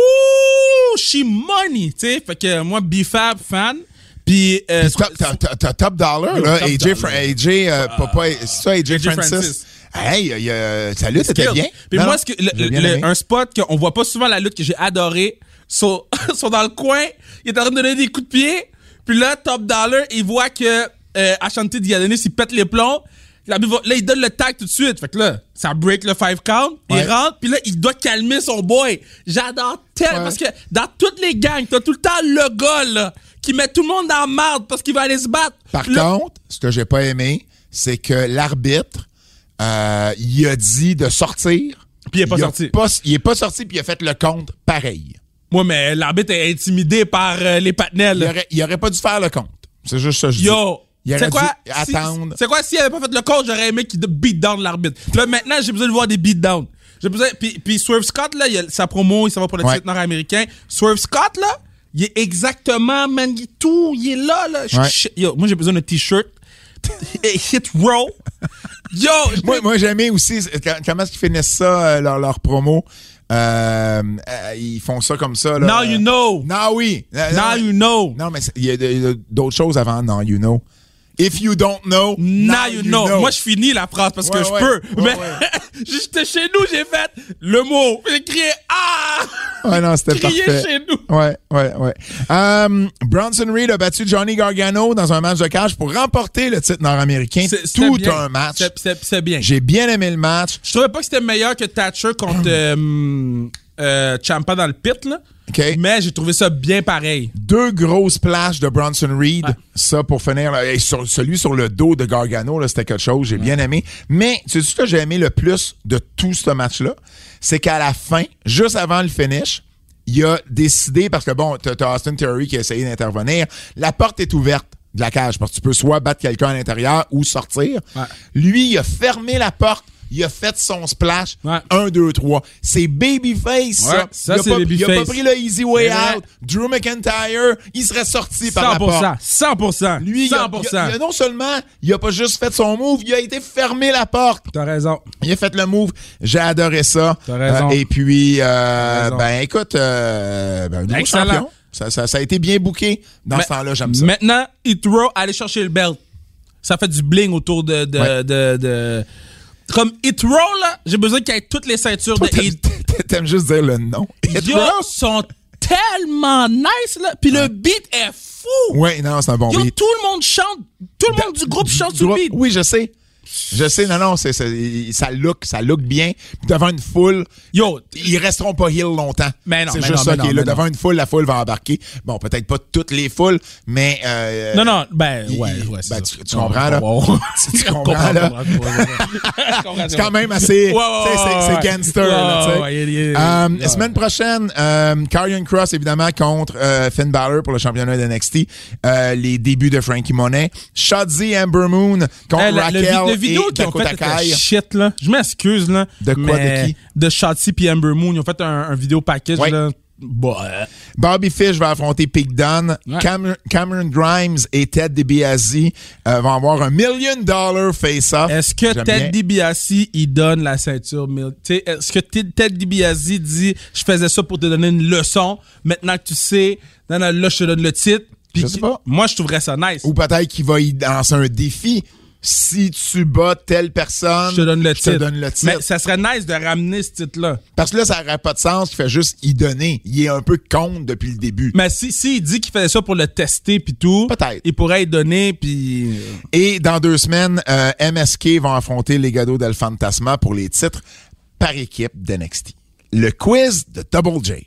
she money, tu sais. Fait que moi, B-Fab, fan. Puis... Euh, Puis top, top, top, top, top dollar, Yo, là. top A J, dollar. Fra- A J, euh, papa, c'est ça, A J A J Francis. Francis. Hey, il y a- salut, c'était Skill. bien. Puis Non, moi, non, ce que, le- j'ai bien le- aimé. un spot qu'on voit pas souvent la lutte que j'ai adoré, sont, sont dans le coin, il est en train de donner des coups de pied, puis là, Top Dollar, il voit que euh, Ashanti Diadonis, il pète les plombs, L'arbitre va, là, il donne le tag tout de suite. Fait que là, ça break le five count. Ouais. Il rentre, puis là, il doit calmer son boy. J'adore tellement. Ouais. Parce que dans toutes les gangs, t'as tout le temps le gars, là, qui met tout le monde dans la merde parce qu'il va aller se battre. Par Là- contre, ce que j'ai pas aimé, c'est que l'arbitre, euh, il a dit de sortir. Puis il est pas a sorti. pas- il est pas sorti, puis il a fait le compte pareil. Moi, mais l'arbitre est intimidé par euh, les patinelles. Il aurait, il aurait pas dû faire le compte. C'est juste ça que je dis. Yo! Il aurait C'est quoi? dû attendre. Si- C'est quoi s'il avait pas fait le coach, j'aurais aimé qu'il beat down l'arbitre. Là, maintenant, j'ai besoin de voir des beat down. J'ai besoin. Puis, puis Swerve Scott, là, il a sa promo, il s'en va pour le Ouais. titre nord-américain. Swerve Scott, là, il est exactement, man, il est tout, il est là, là. Ouais. Shit, yo, moi, j'ai besoin d'un t-shirt. Hit row. Yo! Moi, moi j'ai aimé aussi quand- comment est-ce qu'ils finissent ça, euh, leur, leur promo. Euh, euh, ils font ça comme ça. Là. Now you know. Non, oui. Euh, Now non, you know. Non, mais c'est- il y a de- il y a d'autres choses avant Now you know. If you don't know, Now you know. Moi, je finis la phrase parce Ouais, que je ouais. peux. Ouais, mais ouais. j'étais chez nous, j'ai fait le mot. J'ai crié ah! Ouais, non, c'était Crié parfait. chez nous. Ouais, ouais, ouais. Um, Bronson Reed a battu Johnny Gargano dans un match de cage pour remporter le titre nord-américain. C'est- c'était Tout bien. un match. C'est- C'est c'est bien. J'ai bien aimé le match. Je trouvais pas que c'était meilleur que Thatcher contre euh, euh, Ciampa dans le pit, là. OK. Mais j'ai trouvé ça bien pareil. Deux grosses splashes de Bronson Reed. Ouais. Ça, pour finir. là, et sur, celui sur le dos de Gargano, là, c'était quelque chose. J'ai bien aimé. Mais, tu sais ce que j'ai aimé le plus de tout ce match-là? C'est qu'à la fin, juste avant le finish, il a décidé, parce que bon, t'as, t'as Austin Theory qui a essayé d'intervenir, la porte est ouverte de la cage, parce que tu peux soit battre quelqu'un à l'intérieur ou sortir. Ouais. Lui, il a fermé la porte. Il a fait son splash. Ouais. Un, deux, trois. C'est Babyface, ça. Ouais, ça, il a c'est pas, Babyface. Il a pas pris le easy way Ouais. out. Drew McIntyre, il serait sorti par la cent pour cent. porte. cent pour cent. Lui, il a, cent pour cent. il a- il a non seulement, il a pas juste fait son move, il a été fermé la porte. T'as raison. Il a fait le move. J'ai adoré ça. T'as raison. Euh, et puis, euh, T'as raison. ben écoute, euh, ben, nouveau Excellent. champion. Ça, ça, ça a été bien booké dans Mais- ce temps-là, j'aime ça. Maintenant, Hitro, allez chercher le belt. Ça fait du bling autour de... de, Ouais. de, de- Comme Hitro, là, j'ai besoin qu'il y ait toutes les ceintures Toi, de t'aimes, Hitro. t'aimes juste dire le nom. Yo, sont tellement nice, là. Puis le beat est fou. Oui, non, c'est un bon Yo, beat. tout le monde chante. Tout le monde du groupe chante sur le groupe- beat. Oui, je sais. Je sais, non, non, c'est, c'est- ça look, ça look bien. Puis devant une foule, Yo, ils resteront pas heel longtemps. Mais non, c'est mais juste non, ça mais qui non, est là. mais non. Devant une foule, la foule va embarquer. Bon, peut-être pas toutes les foules, mais... Euh, non, non, ben, il- ouais, il- ouais, c'est ben, ça. tu, tu comprends, là? Ouais, ouais. Tu, tu Je comprends, comprends, là? je comprends, je comprends, je comprends. C'est quand même assez... Ouais, ouais, tu sais, c'est, ouais, c'est ouais. gangster, Ouais, là, tu sais. ouais, il- il- Euh, ouais. Semaine prochaine, euh, Karrion Kross, évidemment, contre euh, Finn Balor pour le championnat de N X T. Euh, les débuts de Frankie Monet. Shotzi Amber Moon contre Hey, la- Raquel le, vi- le vidéo et qu'ils ont Dakota fait était Kai. shit, là. Je m'excuse, là. De quoi, mais de qui? De Shotzi puis Amber Moon. Ils ont fait un, un vidéo package, Ouais. là. Bah, Bobby Fish va affronter Pete Dunne. Ouais. Cam- Cameron Grimes et Ted DiBiase euh, vont avoir un million dollar face-off. est-ce que J'aime Ted bien. DiBiase, il donne la ceinture? mille- Tu sais, est-ce que Ted Ted DiBiase dit, je faisais ça pour te donner une leçon, maintenant que tu sais, non, non, là, je te donne le titre. Puis Je sais pas. Moi, je trouverais ça nice. Ou peut-être qu'il va y lancer un défi. Si tu bats telle personne, Je te donne le je titre. te donne le titre. Mais ça serait nice de ramener ce titre-là. Parce que là, ça n'aurait pas de sens qu'il fait juste y donner. Il est un peu contre depuis le début. Mais si, si il dit qu'il faisait ça pour le tester puis tout, Peut-être. il pourrait y donner puis Et dans deux semaines, euh, M S K vont affronter les Legado del Fantasma pour les titres par équipe d'N X T. Le quiz de Double J.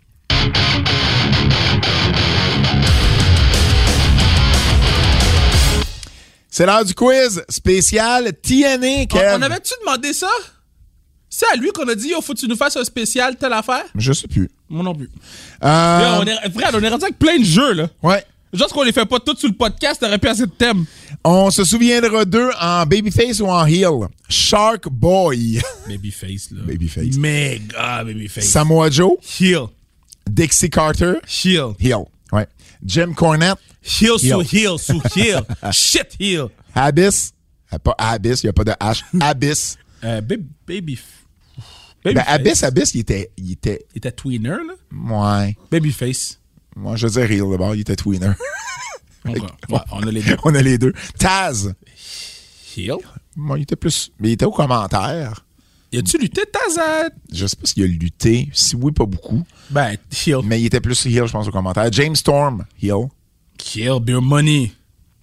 C'est l'heure du quiz spécial T N A, On, Kev. on avait-tu demandé ça? C'est à lui qu'on a dit, yo, faut que tu nous fasses un spécial, telle affaire? Je sais plus. Moi non plus. Euh, Yo, on est, frère, on est rendu avec plein de jeux, là. ouais. Juste qu'on les fait pas tous sur le podcast, t'aurais pu assez de thèmes. On se souviendra d'eux en Babyface ou en Heel. Shark Boy. Babyface, là. Babyface. Méga Babyface. Samoa Joe. Heel. Dixie Carter. Heel. Heel. Ouais. Jim Cornette. Heel sous Heel. heel sous heel. Shit heel. Abyss. Euh, Pas Abyss, il n'y a pas de H. Abyss. Euh, baby, baby. Ben, Babyface. Abyss, Abyss, il était. Il était. Il était tweener, là. Ouais. Babyface. Moi, je veux dire Heel d'abord, il était tweener. Ouais, ouais, on a les deux. On a les deux. Taz. Heel. Moi, il était plus. Mais il était au commentaire. Y a-tu lutté Tazat? Je sais pas s'il a lutté. Si oui, pas beaucoup. Ben, heel. Mais il était plus Heel, je pense, au commentaire. James Storm. Heel. Heel, Beer Money.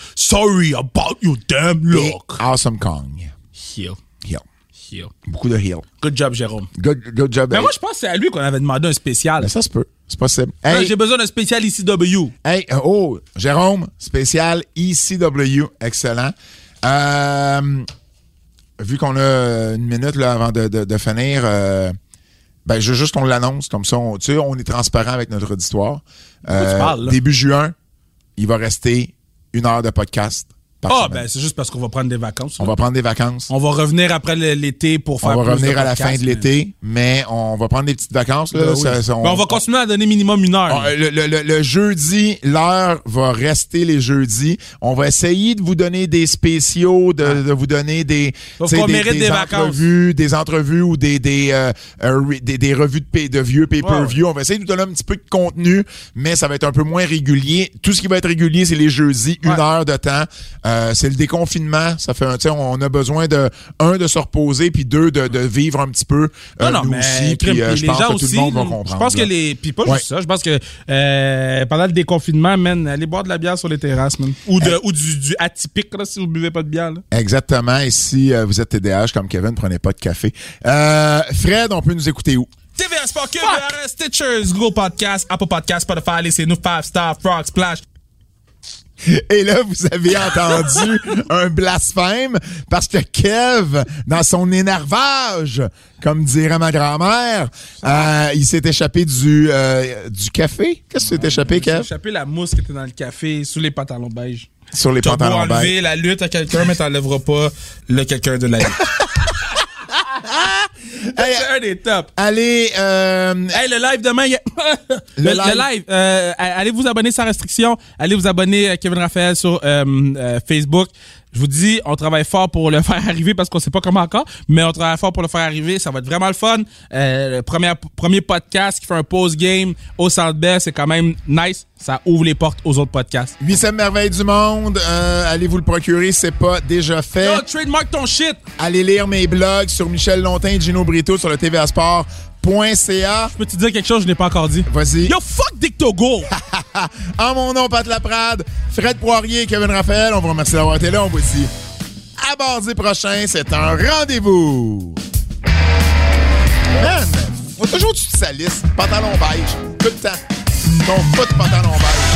Sorry about your damn Et look. Awesome Kong. Heel. Heel. Heel. Beaucoup de heel. Good job, Jérôme. Good, good job. Mais hey. moi, je pense que c'est à lui qu'on avait demandé un spécial. Mais ça se peut. C'est possible. Là, Hey, j'ai besoin d'un spécial ici W. hey, oh, Jérôme, spécial E C W. Excellent. Euh, vu qu'on a une minute là, avant de, de, de finir, euh, ben, je veux juste qu'on l'annonce. Comme ça, on, tu sais, on est transparent avec notre auditoire. Euh, tu parles, là? Début juin, il va rester une heure de podcast par Ah, semaine. ben, c'est juste parce qu'on va prendre des vacances. On va prendre des vacances. On va revenir après le- l'été pour faire On va plus revenir de à la podcasts, fin de mais- l'été, mais on va prendre des petites vacances. Là, Ben oui. Ça- ça- Ben, on va continuer à donner minimum une heure. on- le, le- le- le jeudi, l'heure va rester les jeudis. On va essayer de vous donner des spéciaux, de, de vous donner des, Sauf tu sais, qu'on des, mérite des vacances. entrevues, des entrevues ou des des, euh, euh, re- des, des revues de, pay- de vieux pay-per-view. On va essayer de vous donner un petit peu de contenu, mais ça va être un peu moins régulier. Tout ce qui va être régulier, c'est les jeudis, une Ouais. heure de temps. Euh, c'est le déconfinement. Ça fait un, tu sais, on a besoin de un de se reposer, puis deux de, de vivre un petit peu. euh, Non, non, nous mais aussi, crime, puis euh, puis je les pense gens que tout aussi, le monde va là, comprendre. je pense que là. les... Puis pas Ouais. juste ça, je pense que euh, pendant le déconfinement, man, allez boire de la bière sur les terrasses, man. Ou, de, ou du, du atypique, là, si vous buvez pas de bière, là. Exactement. Et si euh, vous êtes T D A H comme Kevin, prenez pas de café. Euh, Fred, on peut nous écouter où? T V A Sport, Q V R S, Stitchers, Google Podcast, Apple Podcast, Spotify, laissez-nous five Star, Frog Splash. Et là, vous avez entendu un blasphème parce que Kev, dans son énervage, comme dirait ma grand-mère, euh, il s'est échappé du, euh, du café. Qu'est-ce que tu t'es échappé, J'ai Kev? échappé la mousse qui était dans le café sous les pantalons beige. Sur les Tu as beau pantalons beige. enlever la lutte à quelqu'un, mais t'enlèveras pas le quelqu'un de la lutte. Hey, C'est un des tops. allez, euh, Hey, le live demain, y a- le, Le le live. live, euh, allez vous abonner sans restriction. Allez vous abonner à Kevin Raphaël sur euh, euh, Facebook. Je vous dis, on travaille fort pour le faire arriver parce qu'on sait pas comment encore, mais on travaille fort pour le faire arriver. Ça va être vraiment le fun. Euh, le premier, premier podcast qui fait un post-game au Centre Bell, c'est quand même nice. Ça ouvre les portes aux autres podcasts. huitième merveille du monde, euh, allez vous le procurer, c'est pas déjà fait. Yo, trademark ton shit! Allez lire mes blogs sur Michel Longtin et Gino Brito sur le T V A Sport point C A. Je peux te dire quelque chose que je n'ai pas encore dit. Vas-y. Yo, fuck Dick Togo! En mon nom, Pat Laprade, Fred Poirier et Kevin Raphaël, on vous remercie d'avoir été là. On vous dit à mardi prochain, c'est un rendez-vous. Man, faut toujours que tu te salisses. Pantalon beige, tout le temps. Ton foot pantalon beige.